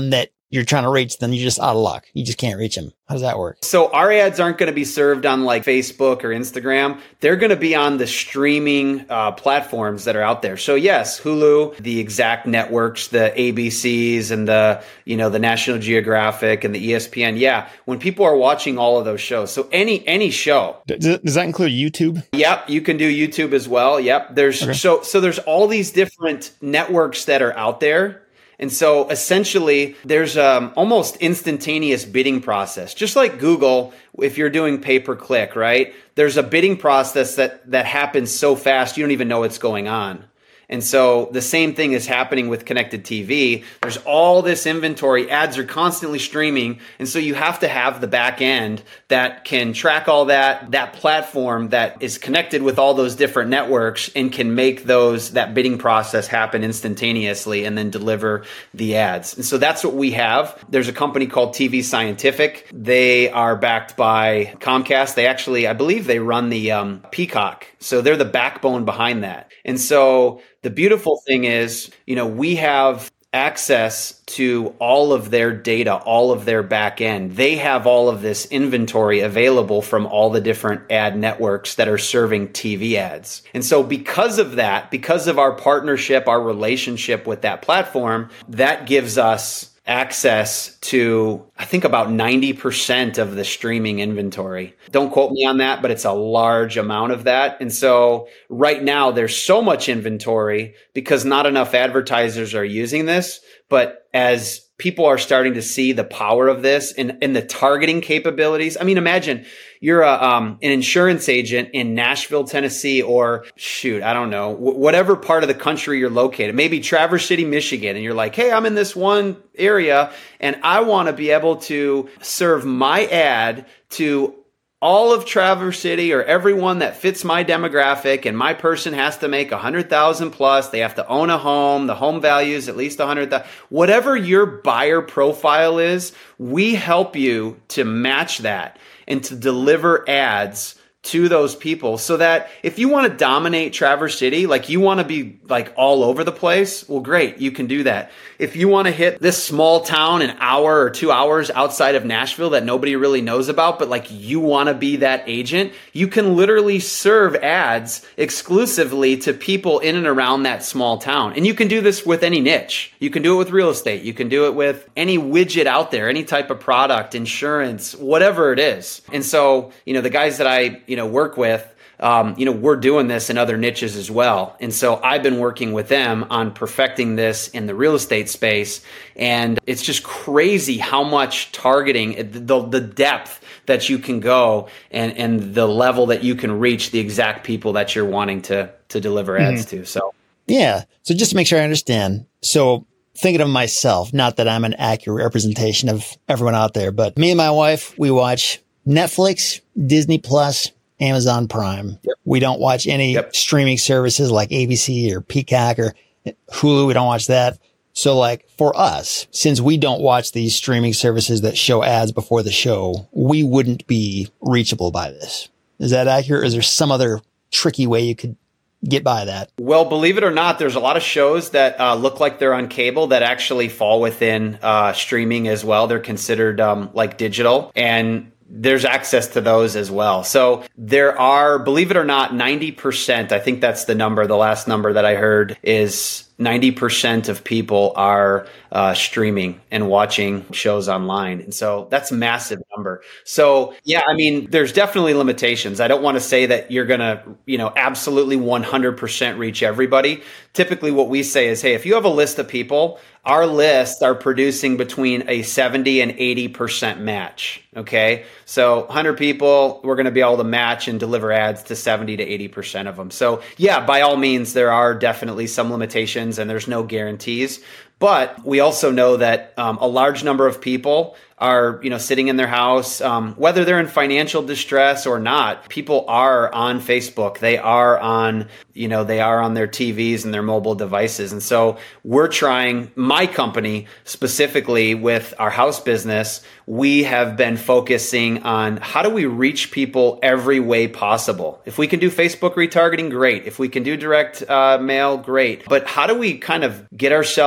you're trying to reach them, you're just out of luck. You just can't reach them. How does that work? So our ads aren't going to be served on like Facebook or Instagram. They're going to be on the streaming uh, platforms that are out there. So yes, Hulu, the exact networks, the A B Cs and the, you know, the National Geographic and the E S P N. Yeah. When people are watching all of those shows. So any, any show. Does, does that include YouTube? Yep. You can do YouTube as well. Yep. There's okay. so, so there's all these different networks that are out there. And so essentially there's um almost instantaneous bidding process. Just like Google, if you're doing pay per click, right? There's a bidding process that, that happens so fast, you don't even know what's going on. And so the same thing is happening with connected T V. There's all this inventory. Ads are constantly streaming. And so you have to have the back end that can track all that, that platform that is connected with all those different networks and can make those, that bidding process happen instantaneously and then deliver the ads. And so that's what we have. There's a company called T V Scientific. They are backed by Comcast. They actually, I believe they run the um, Peacock. So they're the backbone behind that. And so the beautiful thing is, you know, we have access to all of their data, all of their back end. They have all of this inventory available from all the different ad networks that are serving T V ads. And so because of that, because of our partnership, our relationship with that platform, that gives us access to, I think, about ninety percent of the streaming inventory. Don't quote me on that, but it's a large amount of that. And so right now there's so much inventory because not enough advertisers are using this. But as people are starting to see the power of this and, and the targeting capabilities, I mean, imagine you're a, um, an insurance agent in Nashville, Tennessee, or shoot, I don't know, w- whatever part of the country you're located, maybe Traverse City, Michigan. And you're like, hey, I'm in this one area and I want to be able to serve my ad to all of Traverse City or everyone that fits my demographic, and my person has to make a hundred thousand plus. They have to own a home. The home value is at least a hundred thousand. Whatever your buyer profile is, we help you to match that and to deliver ads to those people so that if you want to dominate Traverse City, like you want to be like all over the place, well, great, you can do that. If you want to hit this small town an hour or two hours outside of Nashville that nobody really knows about, but like you want to be that agent, you can literally serve ads exclusively to people in and around that small town. And you can do this with any niche. You can do it with real estate. You can do it with any widget out there, any type of product, insurance, whatever it is. And so, you know, the guys that I, you know, work with, um, you know, we're doing this in other niches as well. And so I've been working with them on perfecting this in the real estate space. And it's just crazy how much targeting, the, the depth that you can go and, and the level that you can reach the exact people that you're wanting to, to deliver ads mm-hmm. to. So, yeah. So just to make sure I understand. So thinking of myself, not that I'm an accurate representation of everyone out there, but me and my wife, we watch Netflix, Disney Plus, Amazon Prime. Yep. We don't watch any yep. streaming services like A B C or Peacock or Hulu. We don't watch that. So like for us, since we don't watch these streaming services that show ads before the show, we wouldn't be reachable by this. Is that accurate? Or is there some other tricky way you could get by that? Well, believe it or not, there's a lot of shows that uh, look like they're on cable that actually fall within uh, streaming as well. They're considered um, like digital, and there's access to those as well. So there are, believe it or not, ninety percent, I think that's the number, the last number that I heard is ninety percent of people are uh, streaming and watching shows online. And so that's a massive number. So yeah, I mean, there's definitely limitations. I don't want to say that you're going to, you know, absolutely one hundred percent reach everybody. Typically what we say is, hey, if you have a list of people, our lists are producing between a seventy and eighty percent match. Okay. So one hundred people, we're going to be able to match and deliver ads to seventy to eighty percent of them. So yeah, by all means, there are definitely some limitations and there's no guarantees. But we also know that um, a large number of people are, you know, sitting in their house, um, whether they're in financial distress or not. People are on Facebook. They are on, you know, they are on their T Vs and their mobile devices. And so we're trying, my company specifically with our house business, we have been focusing on how do we reach people every way possible. If we can do Facebook retargeting, great. If we can do direct uh, mail, great. But how do we kind of get ourselves through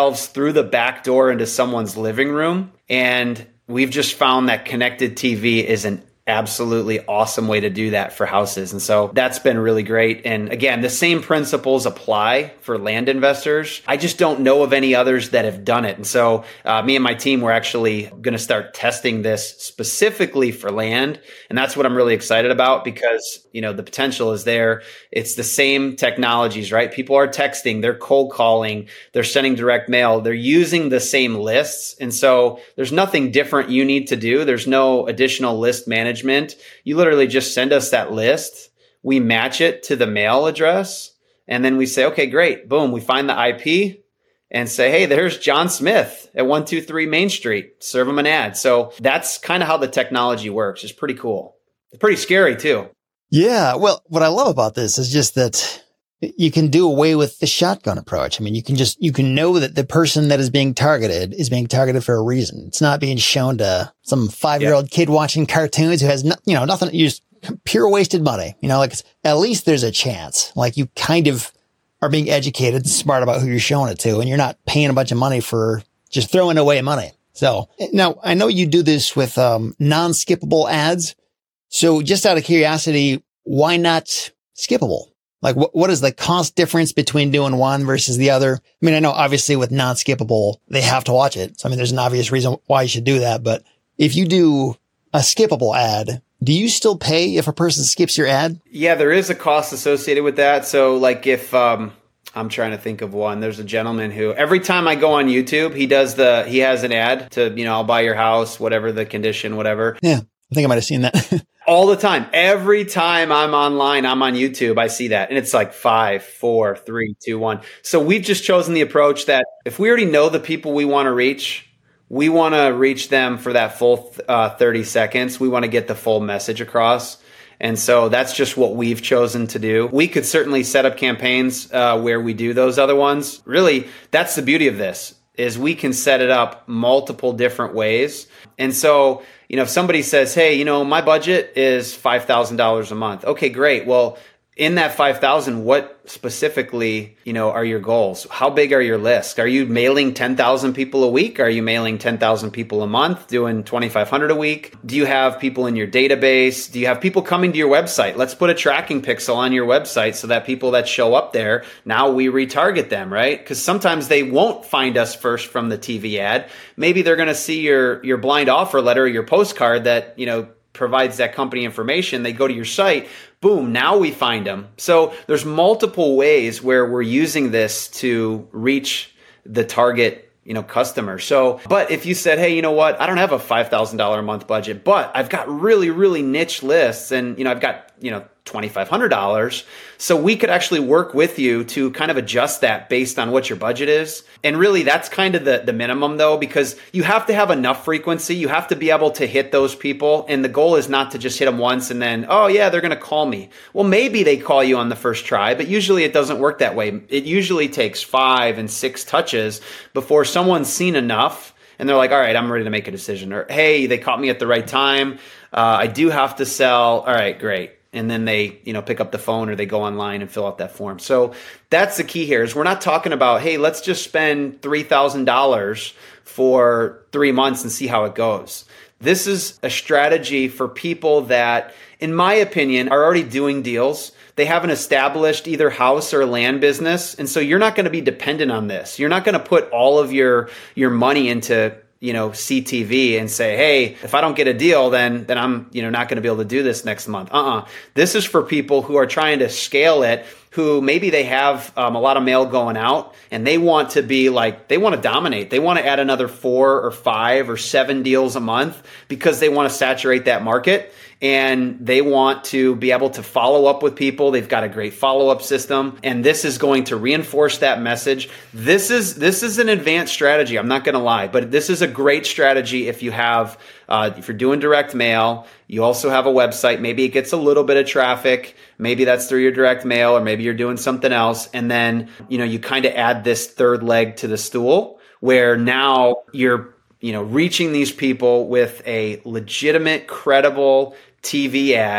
through the back door into someone's living room. And we've just found that connected T V is an absolutely awesome way to do that for houses. And so that's been really great. And again, the same principles apply for land investors. I just don't know of any others that have done it. And so uh, me and my team, we're actually going to start testing this specifically for land. And that's what I'm really excited about because, you know, the potential is there. It's the same technologies, right? People are texting, they're cold calling, they're sending direct mail, they're using the same lists. And so there's nothing different you need to do. There's no additional list management. You literally just send us that list. We match it to the mail address. And then we say, okay, great. Boom. We find the I P and say, hey, there's John Smith at one two three Main Street. Serve him an ad. So that's kind of how the technology works. It's pretty cool. It's pretty scary too. Yeah. Well, what I love about this is just that you can do away with the shotgun approach. I mean, you can just, you can know that the person that is being targeted is being targeted for a reason. It's not being shown to some five-year-old yeah. kid watching cartoons who has, no, you know, nothing, you just pure wasted money. You know, like it's, at least there's a chance. Like you kind of are being educated and smart about who you're showing it to, and you're not paying a bunch of money for just throwing away money. So now I know you do this with um, non-skippable ads. So just out of curiosity, why not skippable? Like, what, what is the cost difference between doing one versus the other? I mean, I know obviously with non-skippable, they have to watch it. So, I mean, there's an obvious reason why you should do that. But if you do a skippable ad, do you still pay if a person skips your ad? Yeah, there is a cost associated with that. So like if, um, I'm trying to think of one, there's a gentleman who every time I go on YouTube, he does the, he has an ad to, you know, I'll buy your house, whatever the condition, whatever. Yeah. I think I might have seen that. All the time. Every time I'm online, I'm on YouTube, I see that. And it's like five, four, three, two, one. So we've just chosen the approach that if we already know the people we want to reach, we want to reach them for that full uh, thirty seconds. We want to get the full message across. And so that's just what we've chosen to do. We could certainly set up campaigns uh, where we do those other ones. Really, that's the beauty of this, is we can set it up multiple different ways. And so, you know, if somebody says, hey, you know, my budget is five thousand dollars a month. Okay, great. Well, in that five thousand, what specifically, you know, are your goals? How big are your lists? Are you mailing ten thousand people a week? Are you mailing ten thousand people a month, doing twenty-five hundred a week? Do you have people in your database? Do you have people coming to your website? Let's put a tracking pixel on your website so that people that show up there, now we retarget them, right? Because sometimes they won't find us first from the T V ad. Maybe they're going to see your, your blind offer letter or your postcard that, you know, provides that company information. They go to your site. Boom, now we find them. So there's multiple ways where we're using this to reach the target, you know, customer. So, but if you said, hey, you know what, I don't have a five thousand dollars a month budget, but I've got really, really niche lists and, you know, I've got, you know, twenty-five hundred dollars. So we could actually work with you to kind of adjust that based on what your budget is. And really that's kind of the, the minimum though, because you have to have enough frequency. You have to be able to hit those people. And the goal is not to just hit them once and then, oh yeah, they're going to call me. Well, maybe they call you on the first try, but usually it doesn't work that way. It usually takes five and six touches before someone's seen enough and they're like, all right, I'm ready to make a decision. Or, hey, they caught me at the right time. Uh, I do have to sell. All right, great. And then they, you know, pick up the phone or they go online and fill out that form. So that's the key here is we're not talking about, hey, let's just spend three thousand dollars for three months and see how it goes. This is a strategy for people that, in my opinion, are already doing deals. They have an established either house or land business. And so you're not going to be dependent on this. You're not going to put all of your, your money into, you know, C T V and say, hey, if I don't get a deal, then, then I'm, you know, not going to be able to do this next month. Uh-uh. This is for people who are trying to scale it, who maybe they have um, a lot of mail going out and they want to be like, they want to dominate. They want to add another four or five or seven deals a month because they want to saturate that market. And they want to be able to follow up with people. They've got a great follow-up system. And this is going to reinforce that message. This is this is an advanced strategy. I'm not going to lie. But this is a great strategy if you have, uh, if you're doing direct mail. You also have a website. Maybe it gets a little bit of traffic. Maybe that's through your direct mail. Or maybe you're doing something else. And then, you know, you kind of add this third leg to the stool where now you're, you know, reaching these people with a legitimate, credible T V ad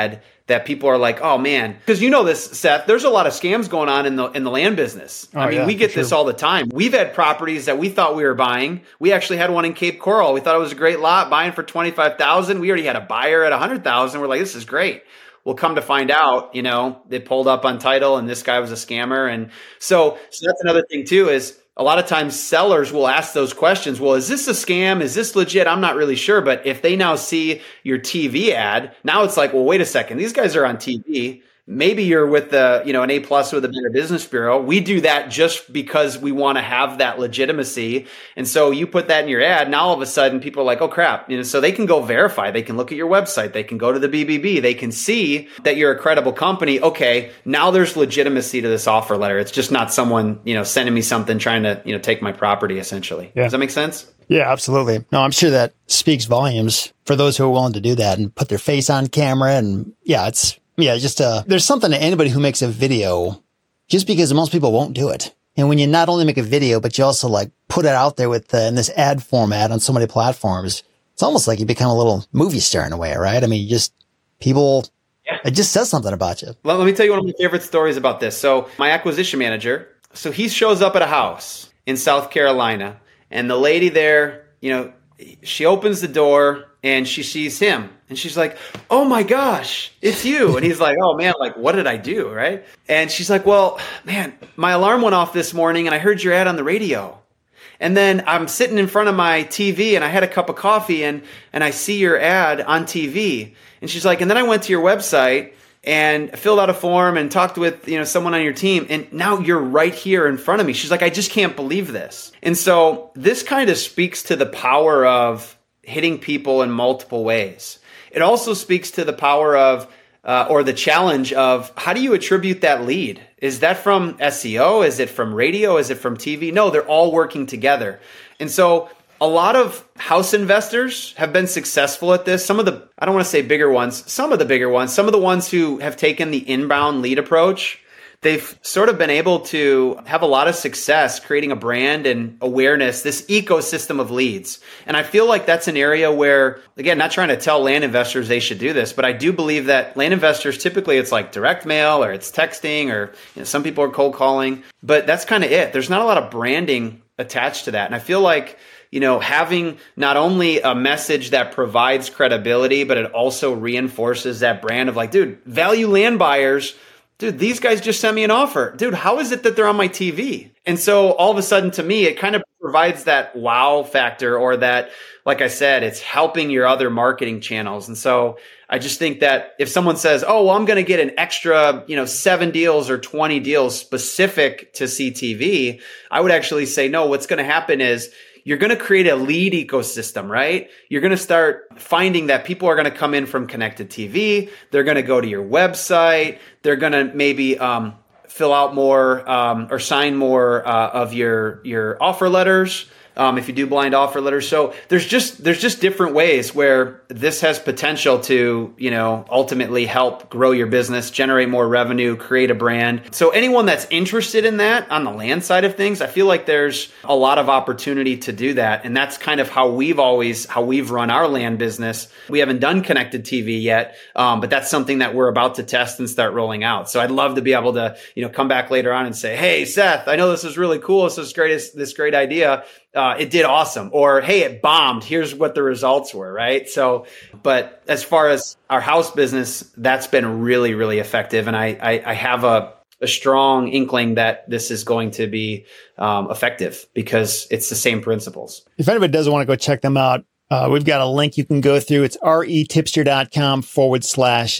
that people are like, oh man, because you know this, Seth, there's a lot of scams going on in the in the land business. Oh, I mean, yeah, we get sure. this all the time. We've had properties that we thought we were buying. We actually had one in Cape Coral. We thought it was a great lot, buying for twenty-five thousand. We already had a buyer at one hundred thousand. We're like, this is great. We'll come to find out, you know, they pulled up on title and this guy was a scammer. And so, so that's another thing too, is a lot of times sellers will ask those questions. Well, is this a scam? Is this legit? I'm not really sure. But if they now see your T V ad, now it's like, well, wait a second. These guys are on T V. Maybe you're with the, you know, an A plus with the Better Business Bureau. We do that just because we want to have that legitimacy. And so you put that in your ad. Now all of a sudden people are like, oh crap. You know, so they can go verify. They can look at your website. They can go to the B B B. They can see that you're a credible company. Okay. Now there's legitimacy to this offer letter. It's just not someone, you know, sending me something trying to, you know, take my property essentially. Yeah. Does that make sense? Yeah, absolutely. No, I'm sure that speaks volumes for those who are willing to do that and put their face on camera. And yeah, it's, Yeah, just uh, there's something to anybody who makes a video, just because most people won't do it. And when you not only make a video, but you also like put it out there with uh, in this ad format on so many platforms, it's almost like you become a little movie star in a way, right? I mean, you just people, yeah. It just says something about you. Let, let me tell you one of my favorite stories about this. So my acquisition manager, so he shows up at a house in South Carolina, and the lady there, you know, she opens the door and she sees him. And she's like, oh my gosh, it's you. And he's like, oh man, like, what did I do? Right. And she's like, well, man, my alarm went off this morning and I heard your ad on the radio. And then I'm sitting in front of my T V and I had a cup of coffee and, and I see your ad on T V. And she's like, and then I went to your website and filled out a form and talked with, you know, someone on your team. And now you're right here in front of me. She's like, I just can't believe this. And so this kind of speaks to the power of hitting people in multiple ways. It also speaks to the power of, uh, or the challenge of, how do you attribute that lead? Is that from S E O? Is it from radio? Is it from T V? No, they're all working together. And so a lot of house investors have been successful at this. Some of the, I don't want to say bigger ones, some of the bigger ones, some of the ones who have taken the inbound lead approach, they've sort of been able to have a lot of success creating a brand and awareness, this ecosystem of leads. And I feel like that's an area where, again, not trying to tell land investors they should do this, but I do believe that land investors, typically it's like direct mail or it's texting or, you know, some people are cold calling, but that's kind of it. There's not a lot of branding attached to that. And I feel like, you know, having not only a message that provides credibility, but it also reinforces that brand of like, dude, value land buyers. Dude, these guys just sent me an offer. Dude, how is it that they're on my T V? And so all of a sudden to me, it kind of provides that wow factor, or that, like I said, it's helping your other marketing channels. And so I just think that if someone says, oh, well, I'm going to get an extra, you know, seven deals or twenty deals specific to C T V, I would actually say, no, what's going to happen is you're going to create a lead ecosystem, right? You're going to start finding that people are going to come in from connected T V. They're going to go to your website. They're going to maybe um, fill out more um, or sign more uh, of your your offer letters. Um, if you do blind offer letters. So there's just there's just different ways where this has potential to, you know, ultimately help grow your business, generate more revenue, create a brand. So anyone that's interested in that on the land side of things, I feel like there's a lot of opportunity to do that. And that's kind of how we've always, how we've run our land business. We haven't done connected T V yet, um, but that's something that we're about to test and start rolling out. So I'd love to be able to, you know, come back later on and say, hey, Seth, I know this is really cool. This is great, this great idea. Uh, it did awesome. Or, hey, it bombed. Here's what the results were, right? So, but as far as our house business, that's been really, really effective. And I, I, I have a, a strong inkling that this is going to be um, effective because it's the same principles. If anybody doesn't want to go check them out, uh, we've got a link you can go through. It's retipster.com forward slash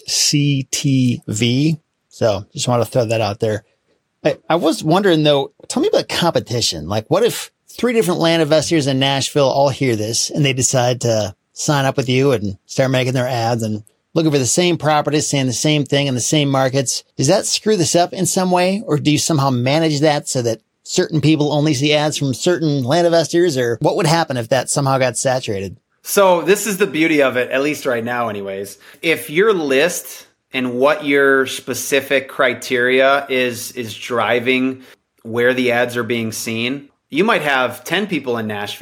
CTV. So just want to throw that out there. I, I was wondering though, tell me about competition. Like what if three different land investors in Nashville all hear this and they decide to sign up with you and start making their ads and looking for the same properties, saying the same thing in the same markets? Does that screw this up in some way? Or do you somehow manage that so that certain people only see ads from certain land investors? Or what would happen if that somehow got saturated? So this is the beauty of it, at least right now anyways. If your list and what your specific criteria is, is driving where the ads are being seen, you might have ten people in Nashville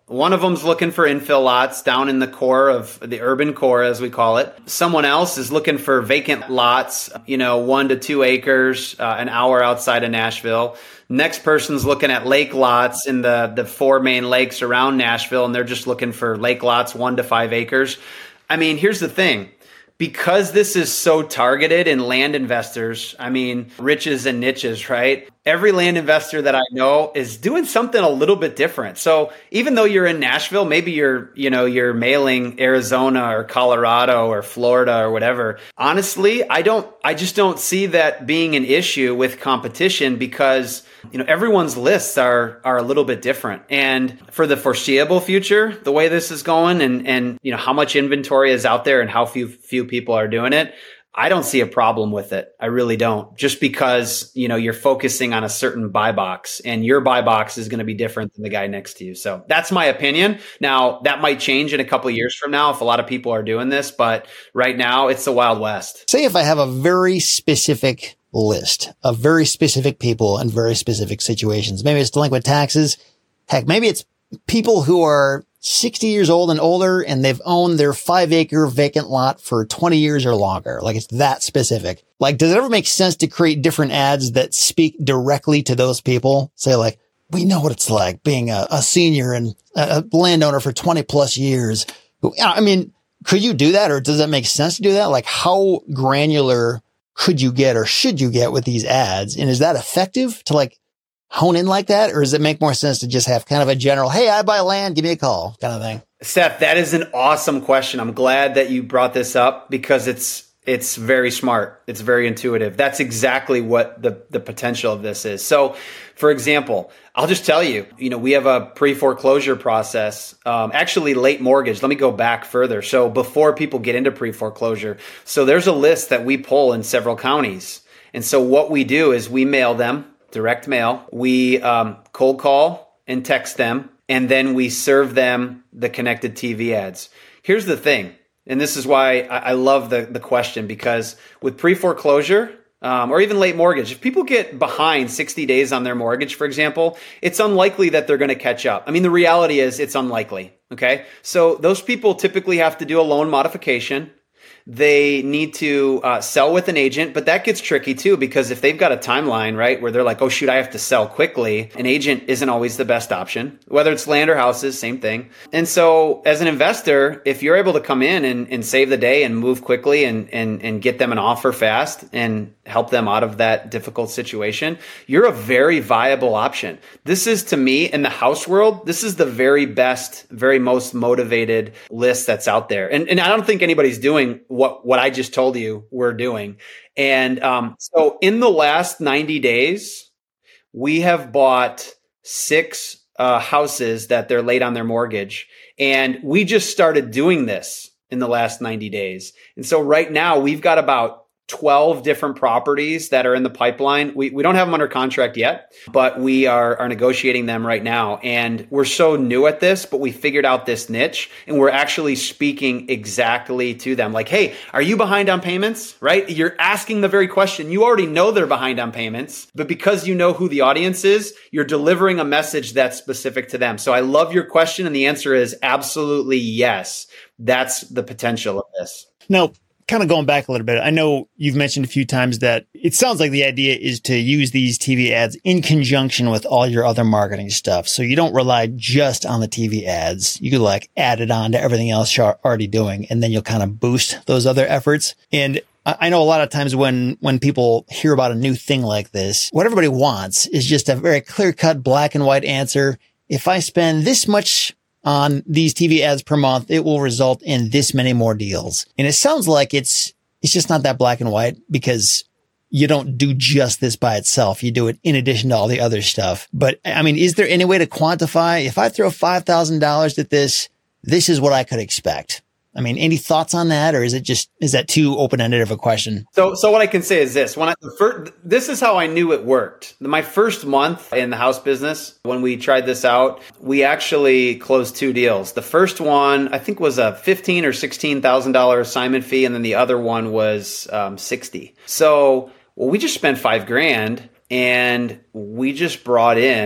One of them's looking for infill lots down in the core of the urban core, as we call it. Someone else is looking for vacant lots, you know, one to two acres, uh, an hour outside of Nashville. Next person's looking at lake lots in the, the four main lakes around Nashville, and they're just looking for lake lots, one to five acres. I mean, here's the thing. Because this is so targeted in land investors, I mean, riches and niches, right? Every land investor that I know is doing something a little bit different. So even though you're in Nashville, maybe you're, you know, you're mailing Arizona or Colorado or Florida or whatever. Honestly, I don't, I just don't see that being an issue with competition because, you know, everyone's lists are, are a little bit different. And for the foreseeable future, the way this is going and, and, you know, how much inventory is out there and how few, few people are doing it, I don't see a problem with it. I really don't. Just because, you know, you're focusing on a certain buy box and your buy box is going to be different than the guy next to you. So that's my opinion. Now, that might change in a couple of years from now if a lot of people are doing this, but right now it's the Wild West. Say if I have a very specific list of very specific people and very specific situations. Maybe it's delinquent taxes. Heck, maybe it's people who are sixty years old and older, and they've owned their five acre vacant lot for twenty years or longer. Like it's that specific. Like, does it ever make sense to create different ads that speak directly to those people? Say like, we know what it's like being a, a senior and a, a landowner for twenty plus years. I mean, could you do that, or does that make sense to do that? Like, how granular could you get or should you get with these ads? And is that effective to like hone in like that? Or does it make more sense to just have kind of a general, hey, I buy land, give me a call kind of thing? Seth, that is an awesome question. I'm glad that you brought this up because it's it's very smart. It's very intuitive. That's exactly what the, the potential of this is. So, for example, I'll just tell you, you know, we have a pre-foreclosure process, um, actually late mortgage. Let me go back further. So before people get into pre-foreclosure, so there's a list that we pull in several counties. And so what we do is we mail them, direct mail. We um, cold call and text them, and then we serve them the connected T V ads. Here's the thing, and this is why I, I love the, the question, because with pre-foreclosure um, or even late mortgage, if people get behind sixty days on their mortgage, for example, it's unlikely that they're going to catch up. I mean, the reality is it's unlikely, okay? So those people typically have to do a loan modification. They need to uh, sell with an agent, but that gets tricky too, because if they've got a timeline, right, where they're like, oh shoot, I have to sell quickly, an agent isn't always the best option, whether it's land or houses, same thing. And so as an investor, if you're able to come in and, and save the day and move quickly and, and, and get them an offer fast and help them out of that difficult situation, you're a very viable option. This is, to me, in the house world, this is the very best, very most motivated list that's out there. And, and I don't think anybody's doing what, what I just told you we're doing. And um, so in the last ninety days, we have bought six uh, houses that they're late on their mortgage. And we just started doing this in the last ninety days. And so right now we've got about twelve different properties that are in the pipeline. We we don't have them under contract yet, but we are, are negotiating them right now. And we're so new at this, but we figured out this niche and we're actually speaking exactly to them. Like, hey, are you behind on payments? Right? You're asking the very question. You already know they're behind on payments, but because you know who the audience is, you're delivering a message that's specific to them. So I love your question. And the answer is absolutely yes. That's the potential of this. Now, kind of going back a little bit, I know you've mentioned a few times that it sounds like the idea is to use these T V ads in conjunction with all your other marketing stuff. So you don't rely just on the T V ads. You could like add it on to everything else you're already doing, and then you'll kind of boost those other efforts. And I know a lot of times when, when people hear about a new thing like this, what everybody wants is just a very clear cut black and white answer. If I spend this much on these T V ads per month, it will result in this many more deals. And it sounds like it's, it's just not that black and white, because you don't do just this by itself. You do it in addition to all the other stuff. But I mean, is there any way to quantify, if I throw five thousand dollars at this, this is what I could expect? I mean, any thoughts on that, or is it just, is that too open-ended of a question? So, so what I can say is this: when I the first, this is how I knew it worked. My first month in the house business, when we tried this out, we actually closed two deals. The first one, I think, was a fifteen or sixteen thousand dollar assignment fee, and then the other one was um, sixty. So, well, we just spent five grand, and we just brought in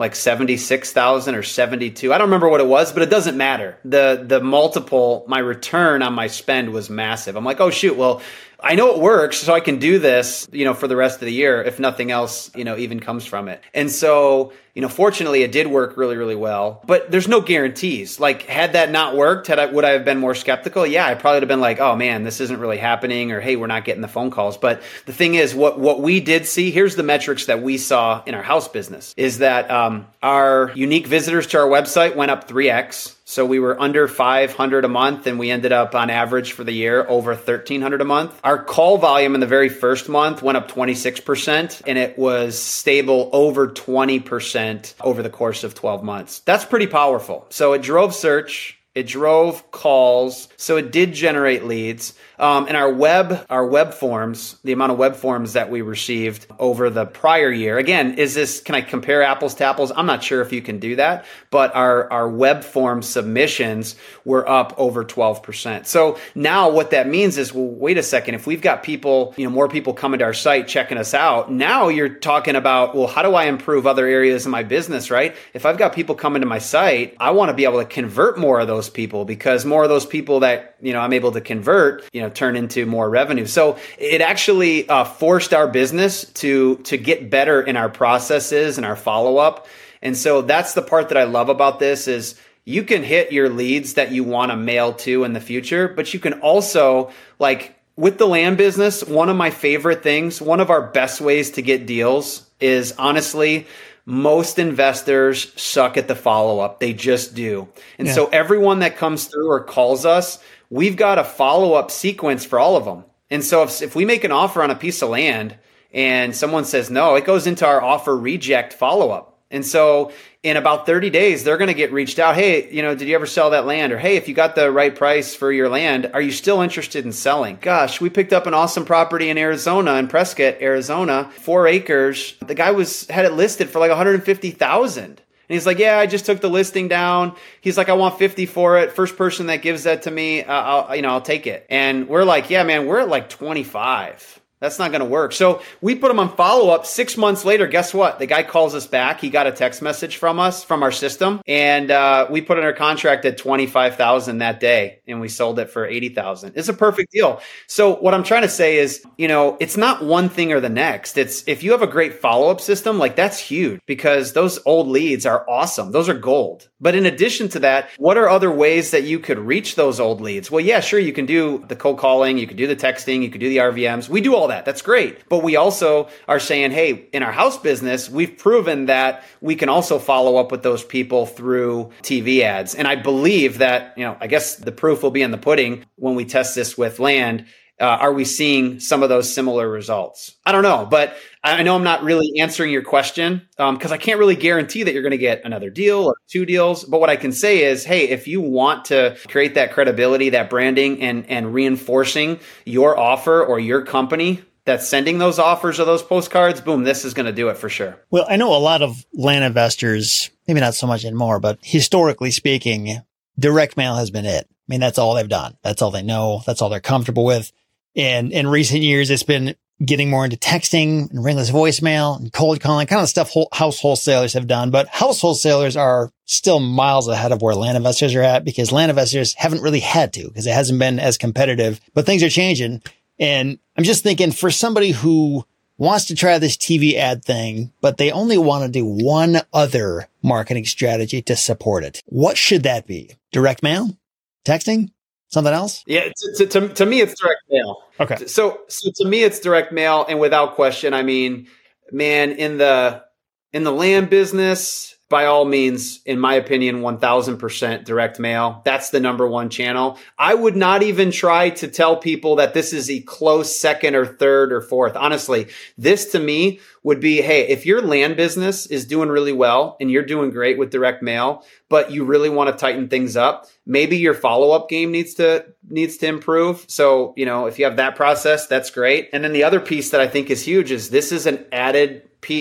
like seventy-six thousand or seventy-two. I don't remember what it was, but it doesn't matter. The the multiple, my return on my spend was massive. I'm like, oh shoot, well, I know it works, so I can do this, you know, for the rest of the year, if nothing else, you know, even comes from it. And so, you know, fortunately it did work really, really well, but there's no guarantees. Like, had that not worked, had I, would I have been more skeptical? Yeah, I probably would have been like, oh man, this isn't really happening, or hey, we're not getting the phone calls. But the thing is, what, what we did see, here's the metrics that we saw in our house business, is that um, our unique visitors to our website went up three X. So we were under five hundred a month, and we ended up on average for the year over thirteen hundred a month. Our call volume in the very first month went up twenty-six percent, and it was stable over twenty percent over the course of twelve months. That's pretty powerful. So it drove search. It drove calls, so it did generate leads. Um, and our web, our web forms, the amount of web forms that we received over the prior year. Again, is this, can I compare apples to apples? I'm not sure if you can do that, but our, our web form submissions were up over twelve percent. So now what that means is, well, wait a second, if we've got people, you know, more people coming to our site, checking us out, now you're talking about, well, how do I improve other areas of my business, right? If I've got people coming to my site, I want to be able to convert more of those people, because more of those people that, you know, I'm able to convert, you know, turn into more revenue. So it actually uh, forced our business to to get better in our processes and our follow-up. And so that's the part that I love about this is you can hit your leads that you want to mail to in the future, but you can also, like with the land business, one of my favorite things, one of our best ways to get deals is honestly, most investors suck at the follow-up. They just do. And yeah. So everyone that comes through or calls us, we've got a follow-up sequence for all of them. And so if, if we make an offer on a piece of land and someone says no, it goes into our offer reject follow-up. And so in about thirty days, they're going to get reached out. Hey, you know, did you ever sell that land? Or hey, if you got the right price for your land, are you still interested in selling? Gosh, we picked up an awesome property in Arizona, in Prescott, Arizona, four acres. The guy was had it listed for like one hundred fifty thousand dollars. And he's like, yeah, I just took the listing down. He's like, I want fifty for it. First person that gives that to me, uh, I'll, you know, I'll take it. And we're like, yeah, man, we're at like twenty-five. That's not going to work. So we put him on follow-up. Six months later, guess what? The guy calls us back. He got a text message from us, from our system. And uh, we put in our contract at twenty-five thousand dollars that day, and we sold it for eighty thousand dollars. It's a perfect deal. So what I'm trying to say is, you know, it's not one thing or the next. It's if you have a great follow-up system, like that's huge, because those old leads are awesome. Those are gold. But in addition to that, what are other ways that you could reach those old leads? Well, yeah, sure. You can do the cold calling. You could do the texting. You could do the R V Ms. We do all that. That's great. But we also are saying, hey, in our house business, we've proven that we can also follow up with those people through T V ads. And I believe that, you know, I guess the proof will be in the pudding when we test this with land. Uh, are we seeing some of those similar results? I don't know, but I know I'm not really answering your question because um, I can't really guarantee that you're going to get another deal or two deals. But what I can say is, hey, if you want to create that credibility, that branding, and and reinforcing your offer or your company that's sending those offers or those postcards, boom, this is going to do it for sure. Well, I know a lot of land investors, maybe not so much anymore, but historically speaking, direct mail has been it. I mean, that's all they've done. That's all they know. That's all they're comfortable with. And in recent years, it's been getting more into texting and ringless voicemail and cold calling, kind of stuff house wholesalers have done. But house wholesalers are still miles ahead of where land investors are at, because land investors haven't really had to, because it hasn't been as competitive. But things are changing. And I'm just thinking, for somebody who wants to try this T V ad thing, but they only want to do one other marketing strategy to support it, what should that be? Direct mail? Texting? Something else? Yeah, to, to, to me, it's direct mail. Okay. So, so to me, it's direct mail. And without question, I mean, man, in the, in the land business, by all means, in my opinion, one thousand percent direct mail. That's the number one channel. I would not even try to tell people that this is a close second or third or fourth. Honestly, this to me would be, hey, if your land business is doing really well and you're doing great with direct mail, but you really want to tighten things up, maybe your follow-up game needs to needs to improve. So, you know, if you have that process, that's great. And then the other piece that I think is huge is this is an added piece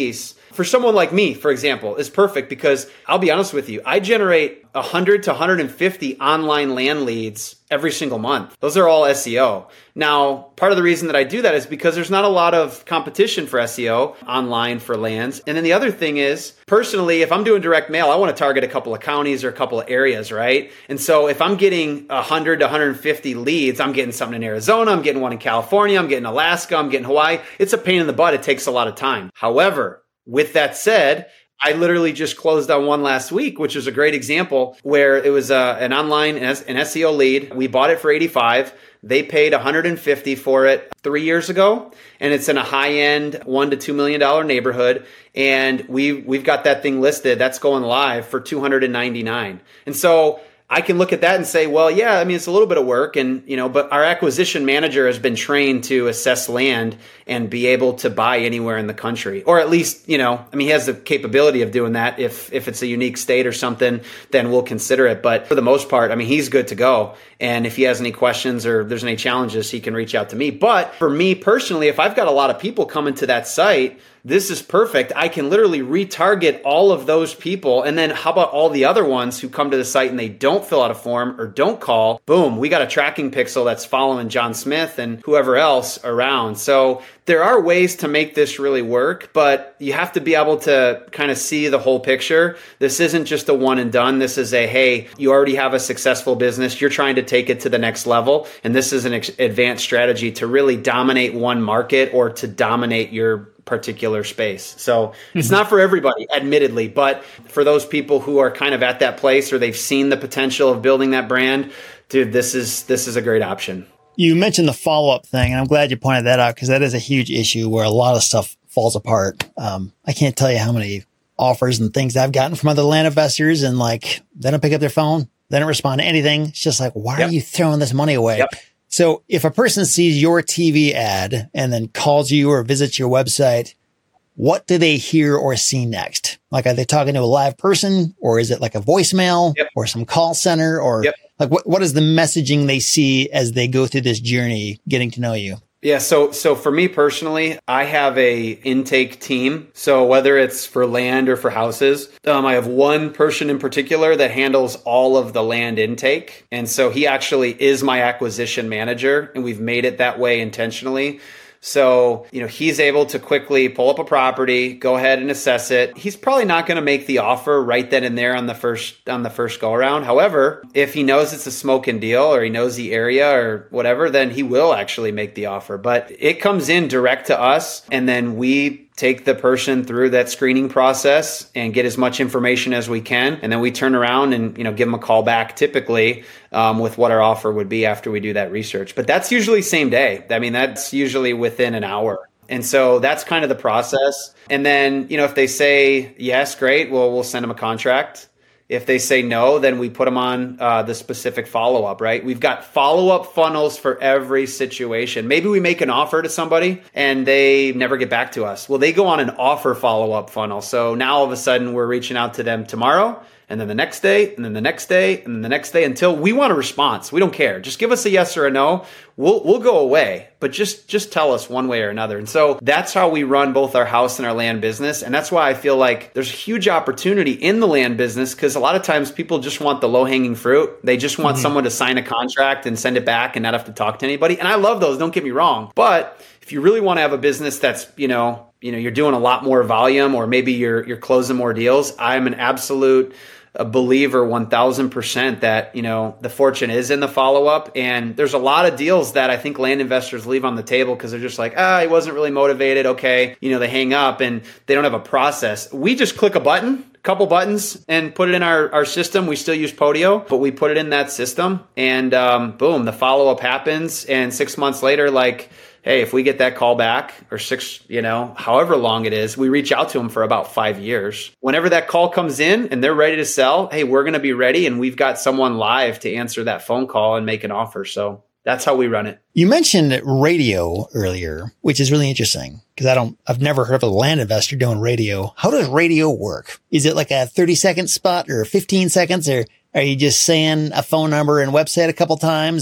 For someone like me, for example, is perfect because I'll be honest with you, I generate one hundred to one hundred fifty online land leads every single month. Those are all S E O. Now, part of the reason that I do that is because there's not a lot of competition for S E O online for lands. And then the other thing is, personally, if I'm doing direct mail, I want to target a couple of counties or a couple of areas, right? And so if I'm getting one hundred to one hundred fifty leads, I'm getting something in Arizona, I'm getting one in California, I'm getting Alaska, I'm getting Hawaii. It's a pain in the butt. It takes a lot of time. However, with that said, I literally just closed on one last week, which is a great example where it was uh, an online, an S E O lead. We bought it for eighty-five. They paid one hundred fifty for it three years ago, and it's in a high-end one to two million dollar neighborhood. And we we've got that thing listed. That's going live for two hundred ninety-nine. And so I can look at that and say, well, yeah, I mean, it's a little bit of work, and you know, but our acquisition manager has been trained to assess land and be able to buy anywhere in the country, or at least, you know, I mean, he has the capability of doing that. If if it's a unique state or something, then we'll consider it. But for the most part, I mean, he's good to go. And if he has any questions or there's any challenges, he can reach out to me. But for me personally, if I've got a lot of people coming to that site, this is perfect. I can literally retarget all of those people. And then how about all the other ones who come to the site and they don't fill out a form or don't call? Boom, we got a tracking pixel that's following John Smith and whoever else around. So there are ways to make this really work, but you have to be able to kind of see the whole picture. This isn't just a one and done. This is a, hey, you already have a successful business. You're trying to take it to the next level. And this is an ex- advanced strategy to really dominate one market or to dominate your particular space. So it's not for everybody, admittedly, but for those people who are kind of at that place or they've seen the potential of building that brand, dude, this is this is a great option. You mentioned the follow-up thing, and I'm glad you pointed that out because that is a huge issue where a lot of stuff falls apart. Um, I can't tell you how many offers and things I've gotten from other land investors, and like they don't pick up their phone, they don't respond to anything. It's just like, why yep. are you throwing this money away? Yep. So if a person sees your T V ad and then calls you or visits your website, what do they hear or see next? Like, are they talking to a live person, or is it like a voicemail yep. or some call center, or yep. like what, what is the messaging they see as they go through this journey getting to know you? Yeah. So, so for me personally, I have a intake team. So whether it's for land or for houses, um, I have one person in particular that handles all of the land intake. And so he actually is my acquisition manager, and we've made it that way intentionally. So, you know, he's able to quickly pull up a property, go ahead and assess it. He's probably not going to make the offer right then and there on the first on the first go around. However, if he knows it's a smoking deal or he knows the area or whatever, then he will actually make the offer. But it comes in direct to us, and then we take the person through that screening process and get as much information as we can. And then we turn around and, you know, give them a call back typically um, with what our offer would be after we do that research. But that's usually same day. I mean, that's usually within an hour. And so that's kind of the process. And then, you know, if they say yes, great, well, we'll send them a contract. If they say no, then we put them on uh, the specific follow-up, right? We've got follow-up funnels for every situation. Maybe we make an offer to somebody and they never get back to us. Well, they go on an offer follow-up funnel. So now all of a sudden we're reaching out to them tomorrow, and then the next day, and then the next day, and then the next day, until we want a response. We don't care. Just give us a yes or a no. We'll we'll go away, but just just tell us one way or another. And so that's how we run both our house and our land business. And that's why I feel like there's a huge opportunity in the land business, because a lot of times people just want the low-hanging fruit. They just want mm-hmm. someone to sign a contract and send it back and not have to talk to anybody. And I love those, don't get me wrong. But if you really want to have a business that's, you know, you know, you're doing a lot more volume, or maybe you're you're closing more deals, I'm an absolute a believer one thousand percent that, you know, the fortune is in the follow-up. And there's a lot of deals that I think land investors leave on the table because they're just like, ah, he wasn't really motivated. Okay. You know, they hang up and they don't have a process. We just click a button, a couple buttons, and put it in our, our system. We still use Podio, but we put it in that system, and um, boom, the follow-up happens. And six months later, like, hey, if we get that call back, or six, you know, however long it is, we reach out to them for about five years. Whenever that call comes in and they're ready to sell, hey, we're going to be ready. And we've got someone live to answer that phone call and make an offer. So that's how we run it. You mentioned radio earlier, which is really interesting because I don't, I've never heard of a land investor doing radio. How does radio work? Is it like a thirty second spot or fifteen seconds, or are you just saying a phone number and website a couple times, or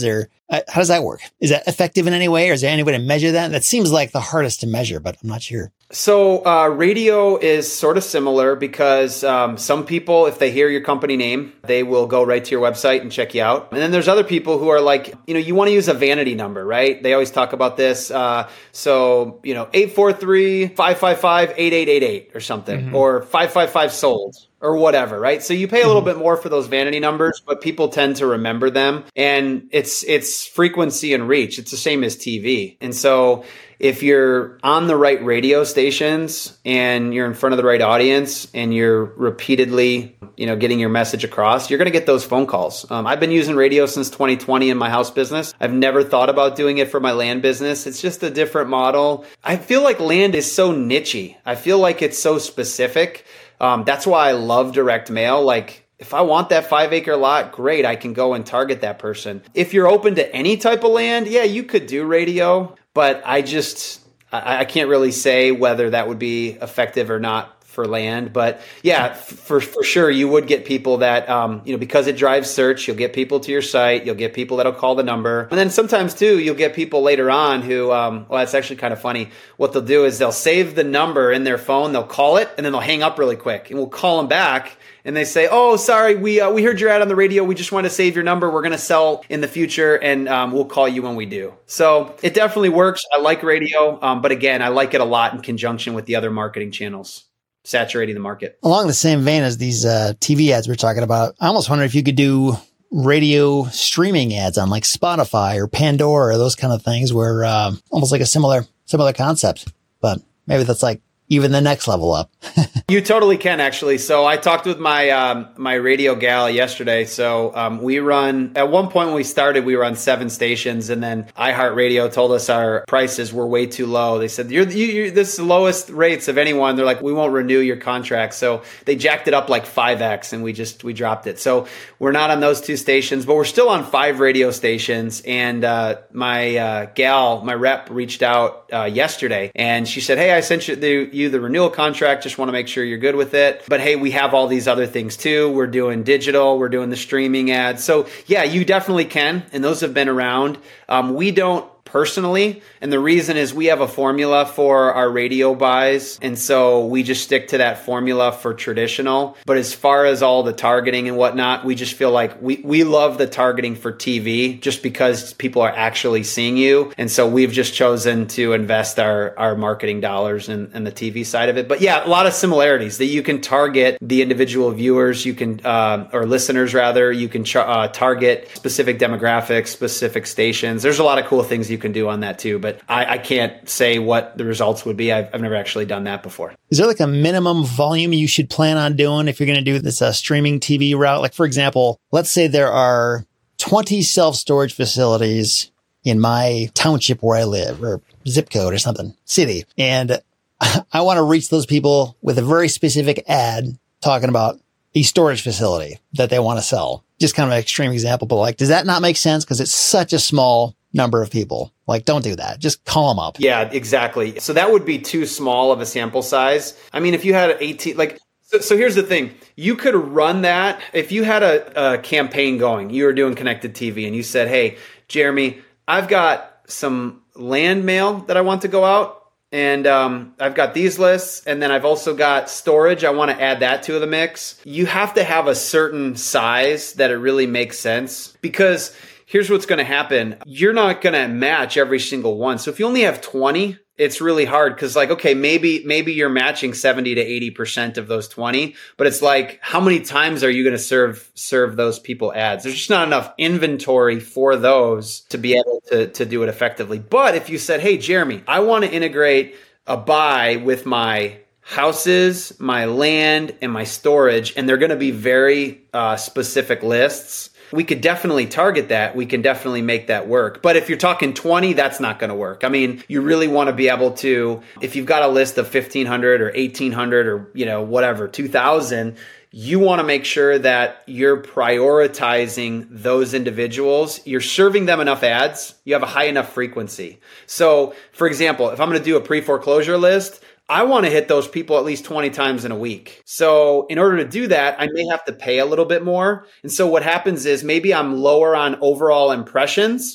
Uh, how does that work? Is that effective in any way, or is there any way to measure that? That seems like the hardest to measure, but I'm not sure. So uh, radio is sort of similar because um, some people, if they hear your company name, they will go right to your website and check you out. And then there's other people who are like, you know, you want to use a vanity number, right? They always talk about this. Uh, so, you know, eight four three, five five five, eight eight eight eight or something, mm-hmm. or five five five sold. Or whatever, right? So you pay a little bit more for those vanity numbers, but people tend to remember them. And it's it's frequency and reach. It's the same as T V. And so if you're on the right radio stations and you're in front of the right audience and you're repeatedly, you know, getting your message across, you're going to get those phone calls. Um, I've been using radio since twenty twenty in my house business. I've never thought about doing it for my land business. It's just a different model. I feel like land is so niche-y. I feel like it's so specific. Um, that's why I love direct mail. Like, if I want that five acre lot, great, I can go and target that person. If you're open to any type of land, yeah, you could do radio, but I just, I, I can't really say whether that would be effective or not for land. But yeah, for for sure, you would get people that, um, you know, because it drives search, you'll get people to your site, you'll get people that'll call the number. And then sometimes too, you'll get people later on who, um, well, it's actually kind of funny. What they'll do is they'll save the number in their phone, they'll call it, and then they'll hang up really quick. And we'll call them back. And they say, oh, sorry, we uh, we heard your ad on the radio. We just want to save your number. We're going to sell in the future, and um, we'll call you when we do. So it definitely works. I like radio. Um, but again, I like it a lot in conjunction with the other marketing channels, saturating the market. Along the same vein as these uh, T V ads we're talking about, I almost wonder if you could do radio streaming ads on like Spotify or Pandora or those kind of things where uh, almost like a similar similar concept. But maybe that's like even the next level up. You totally can, actually. So I talked with my um, my radio gal yesterday. So um, we run, at one point when we started, we were on seven stations, and then iHeartRadio told us our prices were way too low. They said, you're, you, you're this is the lowest rates of anyone. They're like, we won't renew your contract. So they jacked it up like five X, and we just, we dropped it. So we're not on those two stations, but we're still on five radio stations. And uh, my uh, gal, my rep, reached out uh, yesterday, and she said, hey, I sent you the, you the renewal contract. Just want to make sure you're good with it. But hey, we have all these other things too. We're doing digital. We're doing the streaming ads. So yeah, you definitely can. And those have been around. Um, we don't personally. And the reason is we have a formula for our radio buys. And so we just stick to that formula for traditional. But as far as all the targeting and whatnot, we just feel like we, we love the targeting for T V just because people are actually seeing you. And so we've just chosen to invest our, our marketing dollars in, in the T V side of it. But yeah, a lot of similarities that you can target the individual viewers, you can, uh, or listeners rather, you can char- uh, target specific demographics, specific stations. There's a lot of cool things you can do on that too, but I, I can't say what the results would be. I've, I've never actually done that before. Is there like a minimum volume you should plan on doing if you're going to do this uh, streaming T V route? Like, for example, let's say there are twenty self-storage facilities in my township where I live, or zip code or something, city. And I want to reach those people with a very specific ad talking about a storage facility that they want to sell. Just kind of an extreme example, but like, does that not make sense? Because it's such a small number of people. Like, don't do that. Just call them up. Yeah, exactly. So that would be too small of a sample size. I mean, if you had eighteen, like, so, so here's the thing. You could run that. If you had a, a campaign going, you were doing connected T V and you said, hey, Jeremy, I've got some land mail that I want to go out. And um, I've got these lists, and then I've also got storage. I want to add that to the mix. You have to have a certain size that it really makes sense, because here's what's going to happen. You're not going to match every single one. So if you only have twenty, it's really hard because, like, okay, maybe maybe you're matching seventy to eighty percent of those twenty, but it's like, how many times are you going to serve serve those people ads? There's just not enough inventory for those to be able to, to do it effectively. But if you said, hey, Jeremy, I want to integrate a buy with my houses, my land, and my storage, and they're going to be very uh, specific lists, we could definitely target that. We can definitely make that work. But if you're talking twenty, that's not going to work. I mean, you really want to be able to, if you've got a list of fifteen hundred or eighteen hundred or, you know, whatever, two thousand, you want to make sure that you're prioritizing those individuals. You're serving them enough ads. You have a high enough frequency. So, for example, if I'm going to do a pre-foreclosure list, I want to hit those people at least twenty times in a week. So in order to do that, I may have to pay a little bit more. And so what happens is maybe I'm lower on overall impressions,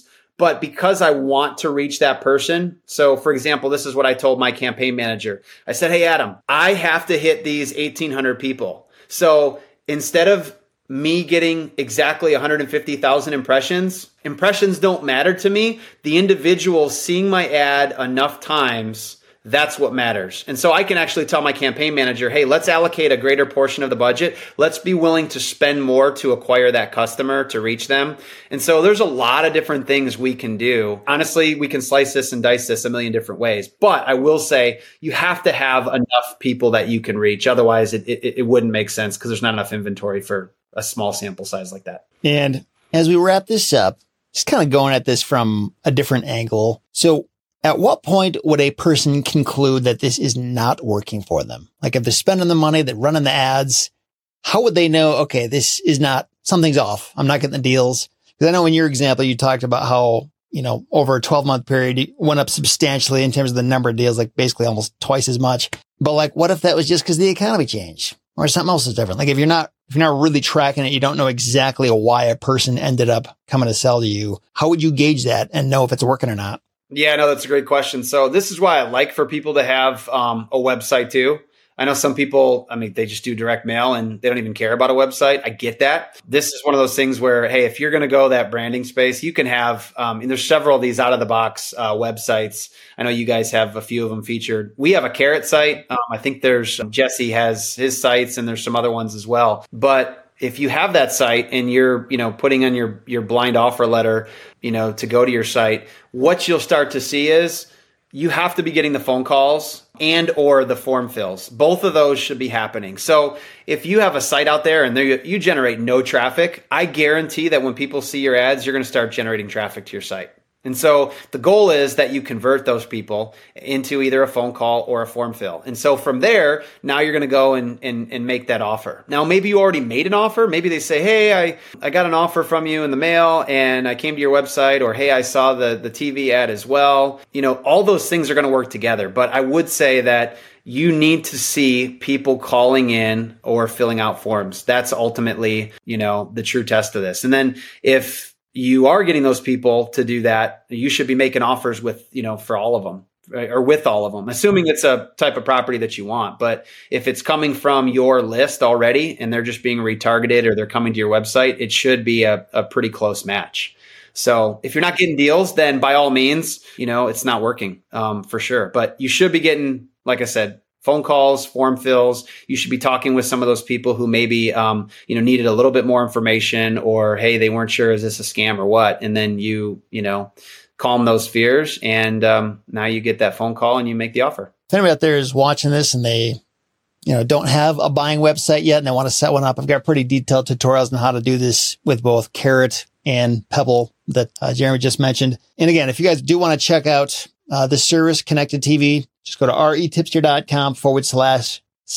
But because I want to reach that person, so for example, this is what I told my campaign manager. I said, hey, Adam, I have to hit these eighteen hundred people. So instead of me getting exactly one hundred fifty thousand impressions, impressions don't matter to me. The individual seeing my ad enough times, that's what matters. And so I can actually tell my campaign manager, hey, let's allocate a greater portion of the budget. Let's be willing to spend more to acquire that customer, to reach them. And so there's a lot of different things we can do. Honestly, we can slice this and dice this a million different ways. But I will say you have to have enough people that you can reach. Otherwise, it, it, it wouldn't make sense because there's not enough inventory for a small sample size like that. And as we wrap this up, just kind of going at this from a different angle. So at what point would a person conclude that this is not working for them? Like if they're spending the money, they're running the ads, how would they know, okay, this is not, something's off. I'm not getting the deals. Because I know in your example, you talked about how, you know, over a twelve month period, it went up substantially in terms of the number of deals, like basically almost twice as much. But like, what if that was just because the economy changed or something else is different? Like if you're not, if you're not really tracking it, you don't know exactly why a person ended up coming to sell to you. How would you gauge that and know if it's working or not? Yeah, no, that's a great question. So this is why I like for people to have um, a website too. I know some people, I mean, they just do direct mail and they don't even care about a website. I get that. This is one of those things where, hey, if you're going to go that branding space, you can have, um, and there's several of these out of the box uh, websites. I know you guys have a few of them featured. We have a Carrot site. Um, I think there's, um, Jesse has his sites and there's some other ones as well. But if you have that site and you're, you know, putting on your, your blind offer letter, you know, to go to your site, what you'll start to see is you have to be getting the phone calls and or the form fills. Both of those should be happening. So if you have a site out there and there you generate no traffic, I guarantee that when people see your ads, you're going to start generating traffic to your site. And so the goal is that you convert those people into either a phone call or a form fill. And so from there, now you're going to go and, and, and make that offer. Now, maybe you already made an offer. Maybe they say, hey, I, I got an offer from you in the mail and I came to your website, or, hey, I saw the, the T V ad as well. You know, all those things are going to work together. But I would say that you need to see people calling in or filling out forms. That's ultimately, you know, the true test of this. And then if you are getting those people to do that, you should be making offers with, you know, for all of them, right? Or with all of them, assuming it's a type of property that you want. But if it's coming from your list already and they're just being retargeted or they're coming to your website, it should be a, a pretty close match. So if you're not getting deals, then by all means, you know, it's not working um, for sure. But you should be getting, like I said, phone calls, form fills. You should be talking with some of those people who maybe, um, you know, needed a little bit more information, or, hey, they weren't sure, is this a scam or what? And then you, you know, calm those fears. And um, now you get that phone call and you make the offer. If anybody out there is watching this and they, you know, don't have a buying website yet and they want to set one up, I've got pretty detailed tutorials on how to do this with both Carrot and Pebble that uh, Jeremy just mentioned. And again, if you guys do want to check out uh, this service, Connected T V, just go to retipster.com forward slash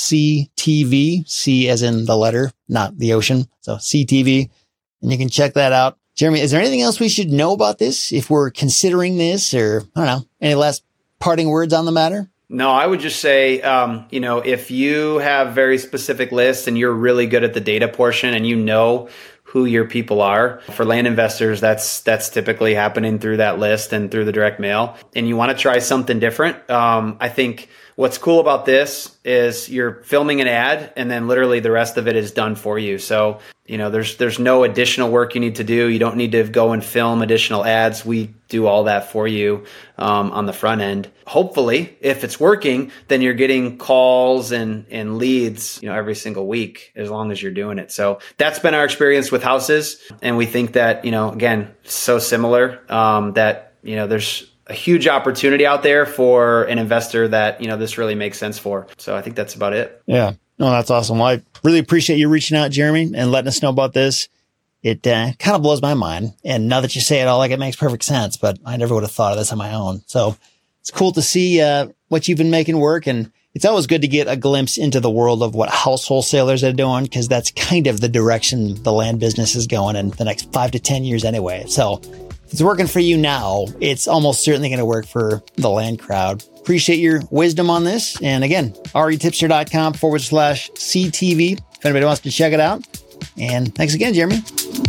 CTV, C as in the letter, not the ocean. So C T V, and you can check that out. Jeremy, is there anything else we should know about this if we're considering this, or I don't know, any last parting words on the matter? No, I would just say, um, you know, if you have very specific lists and you're really good at the data portion and you know who your people are. For land investors, that's that's typically happening through that list and through the direct mail. And you want to try something different. Um, I think what's cool about this is you're filming an ad and then literally the rest of it is done for you. So, you know, there's there's no additional work you need to do. You don't need to go and film additional ads. We do all that for you um, on the front end. Hopefully, if it's working, then you're getting calls and, and leads, you know, every single week, as long as you're doing it. So that's been our experience with houses. And we think that, you know, again, so similar um, that, you know, there's a huge opportunity out there for an investor that, you know, this really makes sense for. So I think that's about it. Yeah. No, that's awesome. Well, I really appreciate you reaching out, Jeremy, and letting us know about this. It uh, kind of blows my mind. And now that you say it all, like, it makes perfect sense, but I never would have thought of this on my own. So it's cool to see uh, what you've been making work. And it's always good to get a glimpse into the world of what house wholesalers are doing, because that's kind of the direction the land business is going in the next five to ten years anyway. So if it's working for you now, it's almost certainly going to work for the land crowd. Appreciate your wisdom on this. And again, retipster.com forward slash CTV if anybody wants to check it out. And thanks again, Jeremy.